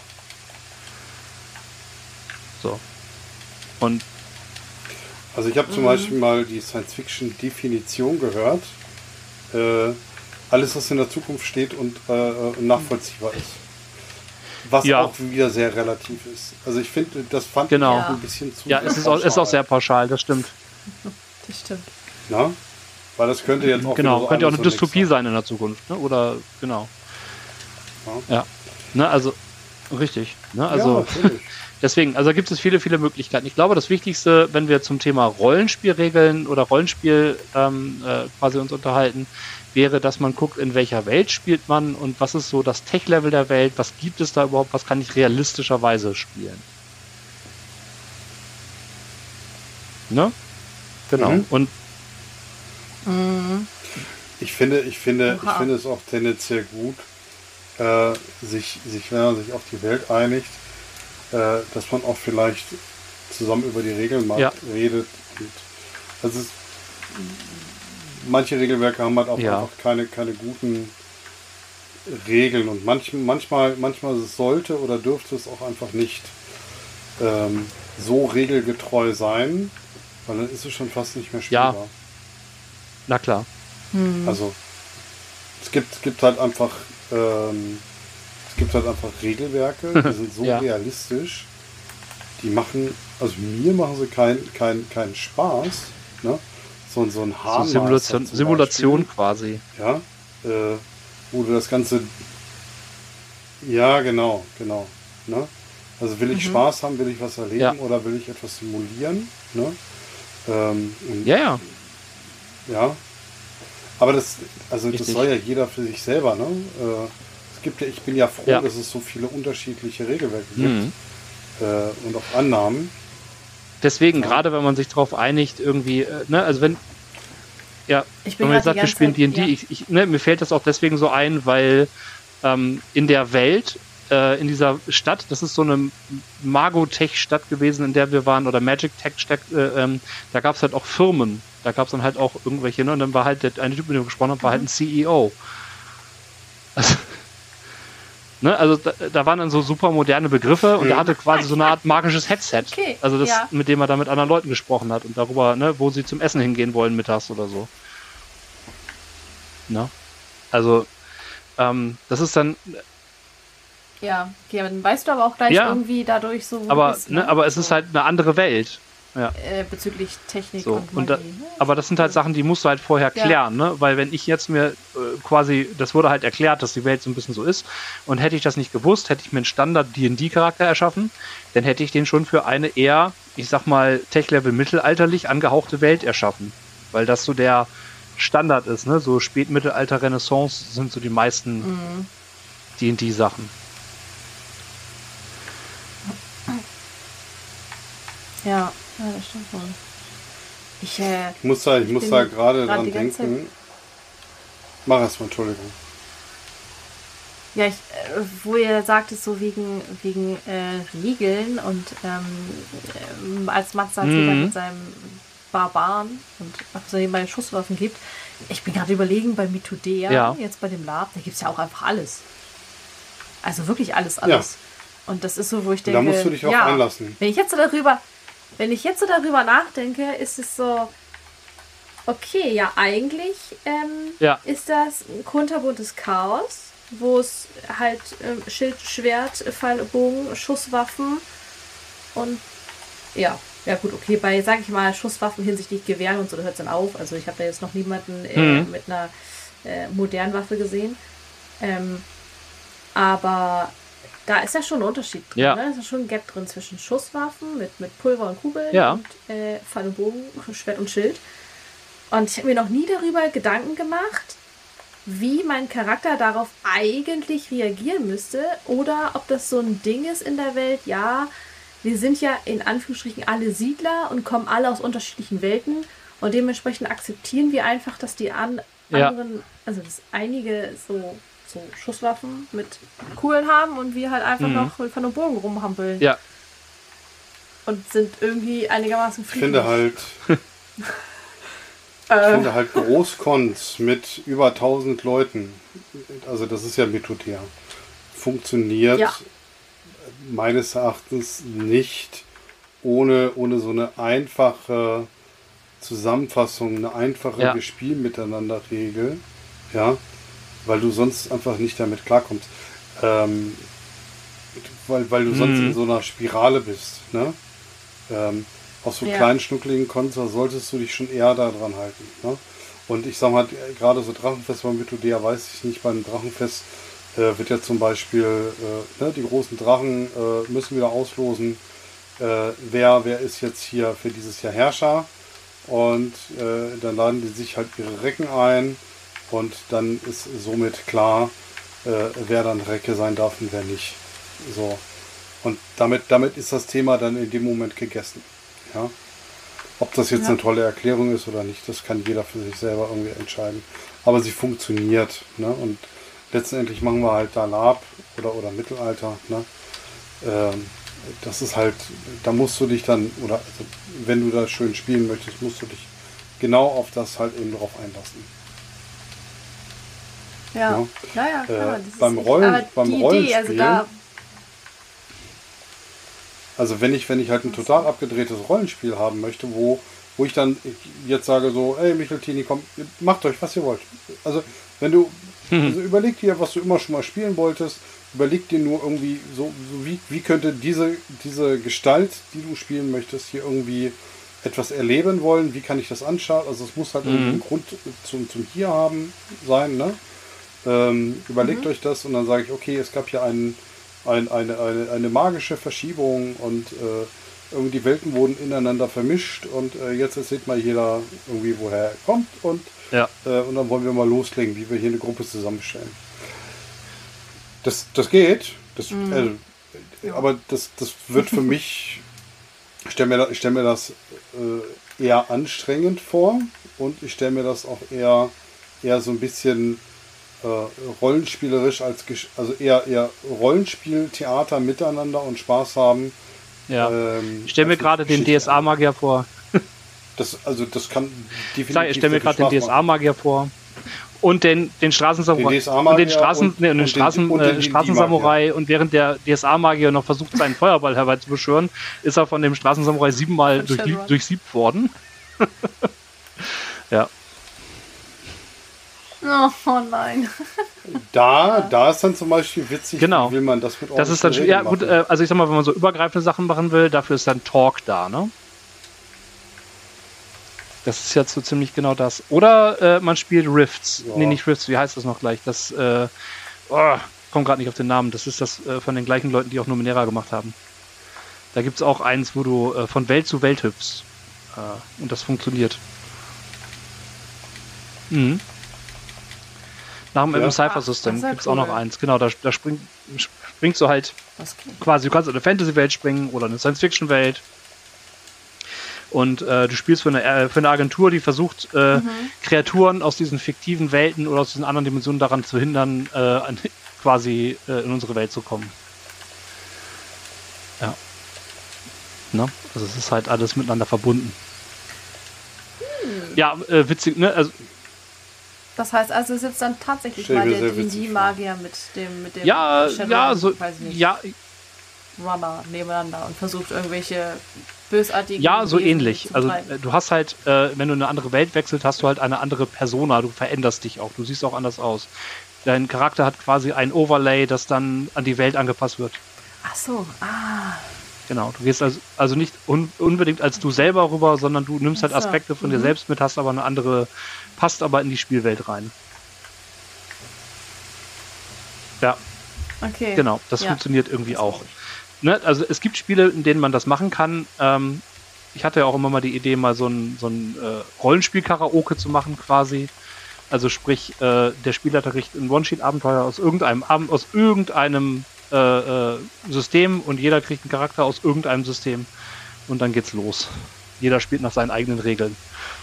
So. Und Also ich habe zum Beispiel mal die Science-Fiction-Definition gehört. Äh, alles, was in der Zukunft steht und äh, nachvollziehbar ist. Was Ja. auch wieder sehr relativ ist. Also ich finde, das fand Genau. ich auch ein bisschen zu ja, es ist auch, ist auch sehr pauschal, das stimmt. das stimmt. Na? Weil das könnte jetzt auch genau, so könnte auch eine alles und Dystopie nichts sein in der Zukunft, ne? Oder genau. Ja. Ja. Ne, also richtig. Ne, Ja, also natürlich. deswegen, also gibt es viele, viele Möglichkeiten. Ich glaube, das Wichtigste, wenn wir zum Thema Rollenspielregeln oder Rollenspiel ähm, äh, quasi uns unterhalten, wäre, dass man guckt, in welcher Welt spielt man und was ist so das Tech-Level der Welt, was gibt es da überhaupt, was kann ich realistischerweise spielen. Ne? Genau. Mhm. Und Mhm. Ich finde, ich finde, ich Oha. finde es auch tendenziell gut, äh, sich, sich, wenn man sich auf die Welt einigt, äh, dass man auch vielleicht zusammen über die Regeln mal Ja. redet. Und das ist, manche Regelwerke haben halt auch Ja. einfach keine, keine guten Regeln und manch, manchmal, manchmal sollte oder dürfte es auch einfach nicht ähm, so regelgetreu sein, weil dann ist es schon fast nicht mehr Ja. spielbar. na klar. Hm. Also es gibt, es gibt halt einfach ähm, es gibt halt einfach Regelwerke, die sind so Ja. realistisch, die machen, also mir machen sie keinen kein, keinen Spaß, ne? So, so ein So Hahnmeister Simulation, zum Simulation Beispiel, quasi. ja, äh, wo du das Ganze, ja genau, genau, ne? Also will ich Mhm. Spaß haben, will ich was erleben Ja. oder will ich etwas simulieren, ne? Ähm, und Ja, ja. Ja. Aber das, also das Richtig. soll ja jeder für sich selber, ne? Äh, es gibt ja, ich bin ja froh, Ja. dass es so viele unterschiedliche Regelwerke gibt Mhm. äh, und auch Annahmen. Deswegen, Ja. gerade wenn man sich darauf einigt, irgendwie, äh, ne, also wenn, ja, Ich bin wenn man jetzt gerade sagt, die wir ganze spielen D Zeit- und D, ja. ich, ich, ne, mir fällt das auch deswegen so ein, weil ähm, in der Welt, äh, in dieser Stadt, das ist so eine Magotech-Stadt gewesen, in der wir waren, oder Magic-Tech-Stadt, äh, ähm, da gab es halt auch Firmen, da gab es dann halt auch irgendwelche, ne, und dann war halt der eine Typ, mit dem wir gesprochen haben, war halt ein C E O. Also, ne, also da, da waren dann so super moderne Begriffe und Mhm. er hatte quasi so eine Art magisches Headset, Okay, also das, ja. mit dem er da mit anderen Leuten gesprochen hat und darüber, ne, wo sie zum Essen hingehen wollen mittags oder so. Ne? Also ähm, das ist dann, Ja, okay, aber dann weißt du aber auch gleich Ja. irgendwie dadurch so, wo du aber, bist, ne, aber es so, ist halt eine andere Welt. Ja. äh, bezüglich Technik So, und und da, Magie. ne? aber das sind halt Sachen, die musst du halt vorher Ja. klären, ne? Weil wenn ich jetzt mir äh, quasi, das wurde halt erklärt, dass die Welt so ein bisschen so ist, und hätte ich das nicht gewusst, hätte ich mir einen Standard-D und D-Charakter erschaffen, dann hätte ich den schon für eine eher, ich sag mal, Tech-Level mittelalterlich angehauchte Welt erschaffen. Weil das so der Standard ist, ne? So Spätmittelalter, Renaissance sind so die meisten Mhm. D und D-Sachen. Ja, ja, das stimmt wohl. Ich, äh, Ich muss da, ich muss bin da gerade gerade dran die ganze denken. Mach erst mal, Entschuldigung. ja, ich, äh, wo ihr sagtet, so wegen, wegen äh, Regeln und ähm, ähm, als Mats sagt, Mhm. wieder mit seinem Barbaren und was es nebenbei Schusswaffen gibt. Ich bin gerade überlegen, bei Mythodea, Ja. jetzt bei dem Lab, da gibt es ja auch einfach alles. Also wirklich alles, alles. Und das ist so, wo ich denke, Da musst du dich auch ja, einlassen. Wenn ich jetzt so darüber, wenn ich jetzt so darüber nachdenke, ist es so, okay, ja, eigentlich ähm, Ja. ist das ein kunterbuntes Chaos, wo es halt ähm, Schild, Schwert, Pfeilbogen, Schusswaffen und ja, ja gut, okay, bei, sag ich mal, Schusswaffen hinsichtlich Gewehren und so, da hört es dann auf. Also ich habe da jetzt noch niemanden äh, Mhm. mit einer äh, modernen Waffe gesehen. Ähm, aber da ist ja schon ein Unterschied drin. Ja. Ne? Da ist ja schon ein Gap drin zwischen Schusswaffen mit, mit Pulver und Kugeln Ja. und äh, Pfeil und Bogen, Schwert und Schild. Und ich habe mir noch nie darüber Gedanken gemacht, wie mein Charakter darauf eigentlich reagieren müsste oder ob das so ein Ding ist in der Welt, ja, wir sind ja in Anführungsstrichen alle Siedler und kommen alle aus unterschiedlichen Welten und dementsprechend akzeptieren wir einfach, dass die an Ja. anderen, also dass einige so, so Schusswaffen mit Kugeln haben und wir halt einfach Mhm. noch mit Pfeil und Bogen rumhampeln Ja. und sind irgendwie einigermaßen Ich finde halt, ich äh, finde halt Großkons mit über tausend Leuten, also das ist ja Mythodea, funktioniert Ja. meines Erachtens nicht ohne, ohne so eine einfache Zusammenfassung, eine einfache Ja. Gespiel miteinander Regel, ja, weil du sonst einfach nicht damit klarkommst. Ähm, weil, weil du sonst Mhm. in so einer Spirale bist, ne? Ähm, auf so Ja. kleinen, schnuckligen Konter solltest du dich schon eher daran halten. Ne? Und ich sag mal, gerade so Drachenfest beim Mythodea, weiß ich nicht, beim Drachenfest äh, wird ja zum Beispiel äh, ne, die großen Drachen äh, müssen wieder auslosen, äh, wer, wer ist jetzt hier für dieses Jahr Herrscher. Und äh, dann laden die sich halt ihre Recken ein und dann ist somit klar, äh, wer dann Recke sein darf und wer nicht. So. Und damit, damit ist das Thema dann in dem Moment gegessen. Ja? Ob das jetzt ja. eine tolle Erklärung ist oder nicht, das kann jeder für sich selber irgendwie entscheiden. Aber sie funktioniert. Ne? Und letztendlich machen wir halt da Lab oder, oder Mittelalter. Ne? Ähm, das ist halt, da musst du dich dann, oder also, wenn du das schön spielen möchtest, musst du dich genau auf das halt eben drauf einlassen. Ja, ja, ja, ja klar. Äh, beim Rollen, beim Rollenspiel, Idee, also, da also wenn ich, wenn ich halt ein total abgedrehtes Rollenspiel haben möchte, wo, wo ich dann jetzt sage so, ey Micheltini, komm, macht euch, was ihr wollt. Also wenn du, mhm. also überleg dir, was du immer schon mal spielen wolltest, überleg dir nur irgendwie so, so wie, wie könnte diese, diese Gestalt, die du spielen möchtest, hier irgendwie etwas erleben wollen, wie kann ich das anschauen, also es muss halt mhm. irgendwie einen Grund zum, zum Hier haben sein, ne? Ähm, überlegt mhm. euch das und dann sage ich, okay, es gab hier einen, ein, eine, eine, eine magische Verschiebung und äh, irgendwie die Welten wurden ineinander vermischt und äh, jetzt erzählt mal jeder irgendwie, woher er kommt und, ja. äh, und dann wollen wir mal loslegen, wie wir hier eine Gruppe zusammenstellen. Das, das geht, das, mhm. also, ja. aber das, das wird für mich, ich stelle mir, stell mir das äh, eher anstrengend vor und ich stelle mir das auch eher, eher so ein bisschen äh, rollenspielerisch als, also eher, eher Rollenspiel, Theater miteinander und Spaß haben. Ja. Ähm, ich stelle mir gerade den D S A-Magier vor. Das, also das kann definitiv. Ich stelle mir gerade den D S A-Magier vor. Und den, den Straßensamurai. Den und den Straßen, und, nee, und den, Straßen, und den, äh, Straßensamurai. Und während der D S A-Magier noch versucht, seinen Feuerball herbeizubeschwören, ist er von dem Straßensamurai siebenmal durch, durchsiebt worden. Ja. Oh nein. Da, da ist dann zum Beispiel witzig, genau. wie will man das mit das ist dann, ja, gut, äh, also ich sag mal, wenn man so übergreifende Sachen machen will, dafür ist dann Talk da, ne? Das ist jetzt so ziemlich genau das. Oder äh, man spielt Rifts. Ja. Nee, nicht Rifts, wie heißt das noch gleich? Das, äh, oh, komm gerade nicht auf den Namen. Das ist das äh, von den gleichen Leuten, die auch Numenera gemacht haben. Da gibt es auch eins, wo du äh, von Welt zu Welt hüpfst. Äh, und das funktioniert. Mhm. Nach dem ja. Cypher-System gibt es cool. auch noch eins. Genau, da, da spring, springst du halt quasi, du kannst in eine Fantasy-Welt springen oder eine Science-Fiction-Welt. Und äh, du spielst für eine, äh, für eine Agentur, die versucht, äh, mhm. Kreaturen aus diesen fiktiven Welten oder aus diesen anderen Dimensionen daran zu hindern, äh, an, quasi äh, in unsere Welt zu kommen. Ja. Ne? Also es ist halt alles miteinander verbunden. Hm. Ja, äh, witzig, ne? Also, das heißt also, es sitzt dann tatsächlich mal der D und D-Magier mit dem, mit dem ja, Shadow, ja, so, weiß nicht, ja, Runner nebeneinander und versucht irgendwelche bösartigen ja, so Wesen ähnlich. Also äh, du hast halt, äh, wenn du in eine andere Welt wechselst, hast du halt eine andere Persona. Du veränderst dich auch. Du siehst auch anders aus. Dein Charakter hat quasi ein Overlay, das dann an die Welt angepasst wird. Ach so, ah. Genau, du gehst also, also nicht un unbedingt als du selber rüber, sondern du nimmst halt Aspekte von mhm. dir selbst mit, hast aber eine andere, passt aber in die Spielwelt rein. Ja. Okay. Genau, das ja. funktioniert irgendwie das auch. Ne? Also es gibt Spiele, in denen man das machen kann. Ähm, ich hatte ja auch immer mal die Idee, mal so ein, so ein äh, Rollenspiel-Karaoke zu machen quasi. Also sprich, äh, der Spielleiter kriegt ein One-Sheet-Abenteuer aus irgendeinem, aus irgendeinem äh, äh, System und jeder kriegt einen Charakter aus irgendeinem System. Und dann geht's los. Jeder spielt nach seinen eigenen Regeln.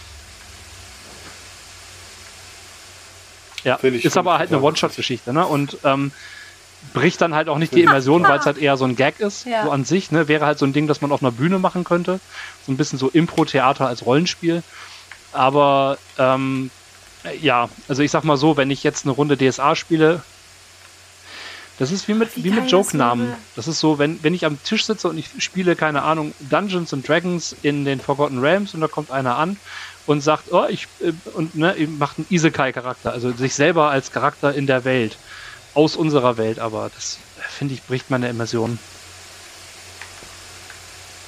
Ja, ist aber halt eine One-Shot-Geschichte, ne? Und ähm, bricht dann halt auch nicht die Immersion, weil es halt eher so ein Gag ist, ja. so an sich, ne? Wäre halt so ein Ding, das man auf einer Bühne machen könnte. So ein bisschen so Impro-Theater als Rollenspiel. Aber ähm, ja, also ich sag mal so, wenn ich jetzt eine Runde D S A spiele, das ist wie mit, wie, wie mit Joke-Namen. Das ist so, wenn, wenn ich am Tisch sitze und ich spiele, keine Ahnung, Dungeons and Dragons in den Forgotten Realms und da kommt einer an und sagt, oh, ich, äh, und ne, macht einen Isekai-Charakter, also sich selber als Charakter in der Welt. Aus unserer Welt, aber das, finde ich, bricht meine Immersion.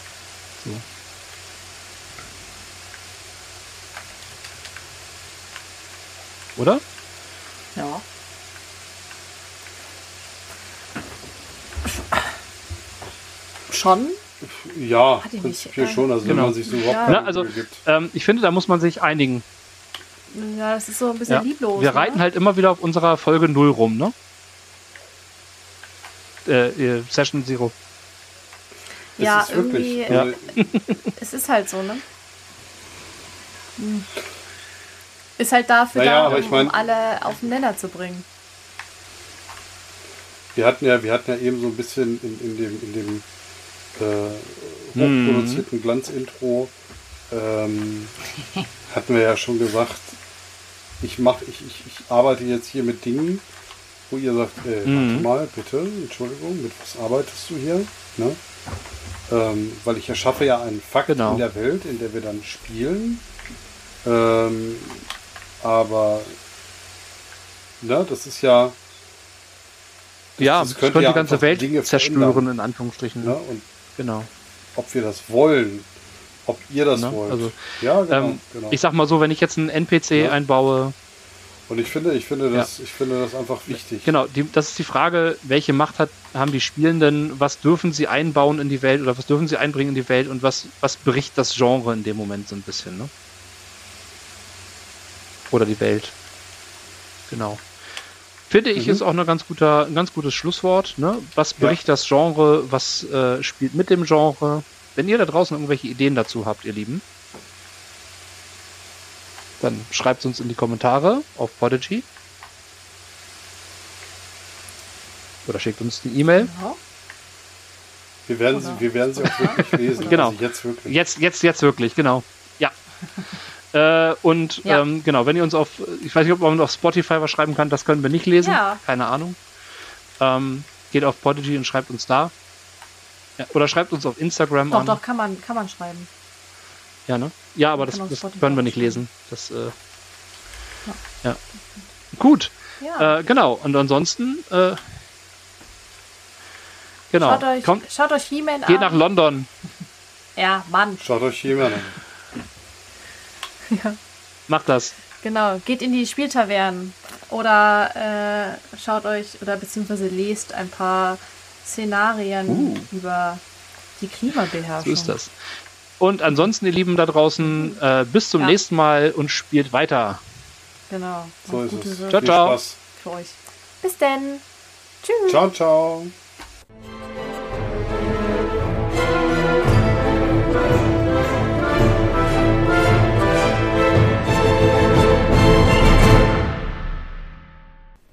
So. oder? Ja. Schon? Ja, Hat die prinzipiell nicht, äh, schon, also genau. wenn man sich so überhaupt Ja. keine Na, also, Mühe gibt. ähm, ich finde, da muss man sich einigen. Ja, das ist so ein bisschen Ja. lieblos. Wir ne? reiten halt immer wieder auf unserer Folge null rum, ne? Äh, äh, Session Zero. Es Ja, ist wirklich, irgendwie, Ja. also, es ist halt so, ne? Hm. Ist halt dafür Naja, da, aber um, ich mein- um alle auf den Nenner zu bringen. wir hatten ja, wir hatten ja eben so ein bisschen in, in dem, in dem äh, Mhm. hochproduzierten Glanzintro ähm, hatten wir ja schon gesagt, ich mache, ich, ich, ich arbeite jetzt hier mit Dingen, wo ihr sagt, äh, Mhm. warte mal, bitte, Entschuldigung, mit was arbeitest du hier? Ne? Ähm, weil ich erschaffe ja einen Fakt Genau. in der Welt, in der wir dann spielen. Ähm, aber ne, das ist ja Ja, das das könnte könnte ja die ganze einfach Welt Dinge zerstören, verändern. in Anführungsstrichen. ne, und Genau. ob wir das wollen, ob ihr das Ne, wollt. also, ja, genau, Ähm, genau. Ich sag mal so, wenn ich jetzt einen N P C Ja. einbaue, Und ich finde, ich finde das, ich finde das einfach wichtig. genau, die, das ist die Frage, welche Macht hat, haben die Spielenden, was dürfen sie einbauen in die Welt oder was dürfen sie einbringen in die Welt und was, was bricht das Genre in dem Moment so ein bisschen, ne? Oder die Welt. Genau. Finde ich, Mhm. ist auch eine ganz guter, ein ganz gutes Schlusswort, ne? Was Ja. bricht das Genre, was äh, spielt mit dem Genre? Wenn ihr da draußen irgendwelche Ideen dazu habt, ihr Lieben, dann schreibt uns in die Kommentare auf Podigy. Oder schickt uns eine E-Mail. Genau. Wir werden, Oder- sie, wir werden sie auch wirklich lesen. Genau. Also jetzt wirklich. Jetzt, jetzt, jetzt wirklich, genau. Ja. äh, und Ja. Ähm, genau, wenn ihr uns auf, ich weiß nicht, ob man auf Spotify was schreiben kann, das können wir nicht lesen. Ja. Keine Ahnung. Ähm, geht auf Podigy und schreibt uns da. Ja, oder schreibt uns auf Instagram Doch, an. doch, kann man, kann man schreiben. Ja, ne? Ja, aber das, Kann auf das Spotify können wir nicht schreiben. lesen. Das, äh, Ja. ja. Gut. Ja. Äh, genau. Und ansonsten, äh, genau. Schaut euch, Kommt, schaut euch He-Man geht nach an. London. Ja, Mann. Schaut euch jemand an. Ja. Macht das. Genau, geht in die Spieltavernen oder äh, schaut euch oder beziehungsweise lest ein paar Szenarien Uh. über die Klimabeherrschung. So ist das. Und ansonsten, ihr Lieben da draußen, äh, bis zum Ja. nächsten Mal und spielt weiter. Genau. So ist Gute es. Sache Ciao, Viel ciao. Spaß. für euch. Bis denn. Tschüss. Ciao, ciao.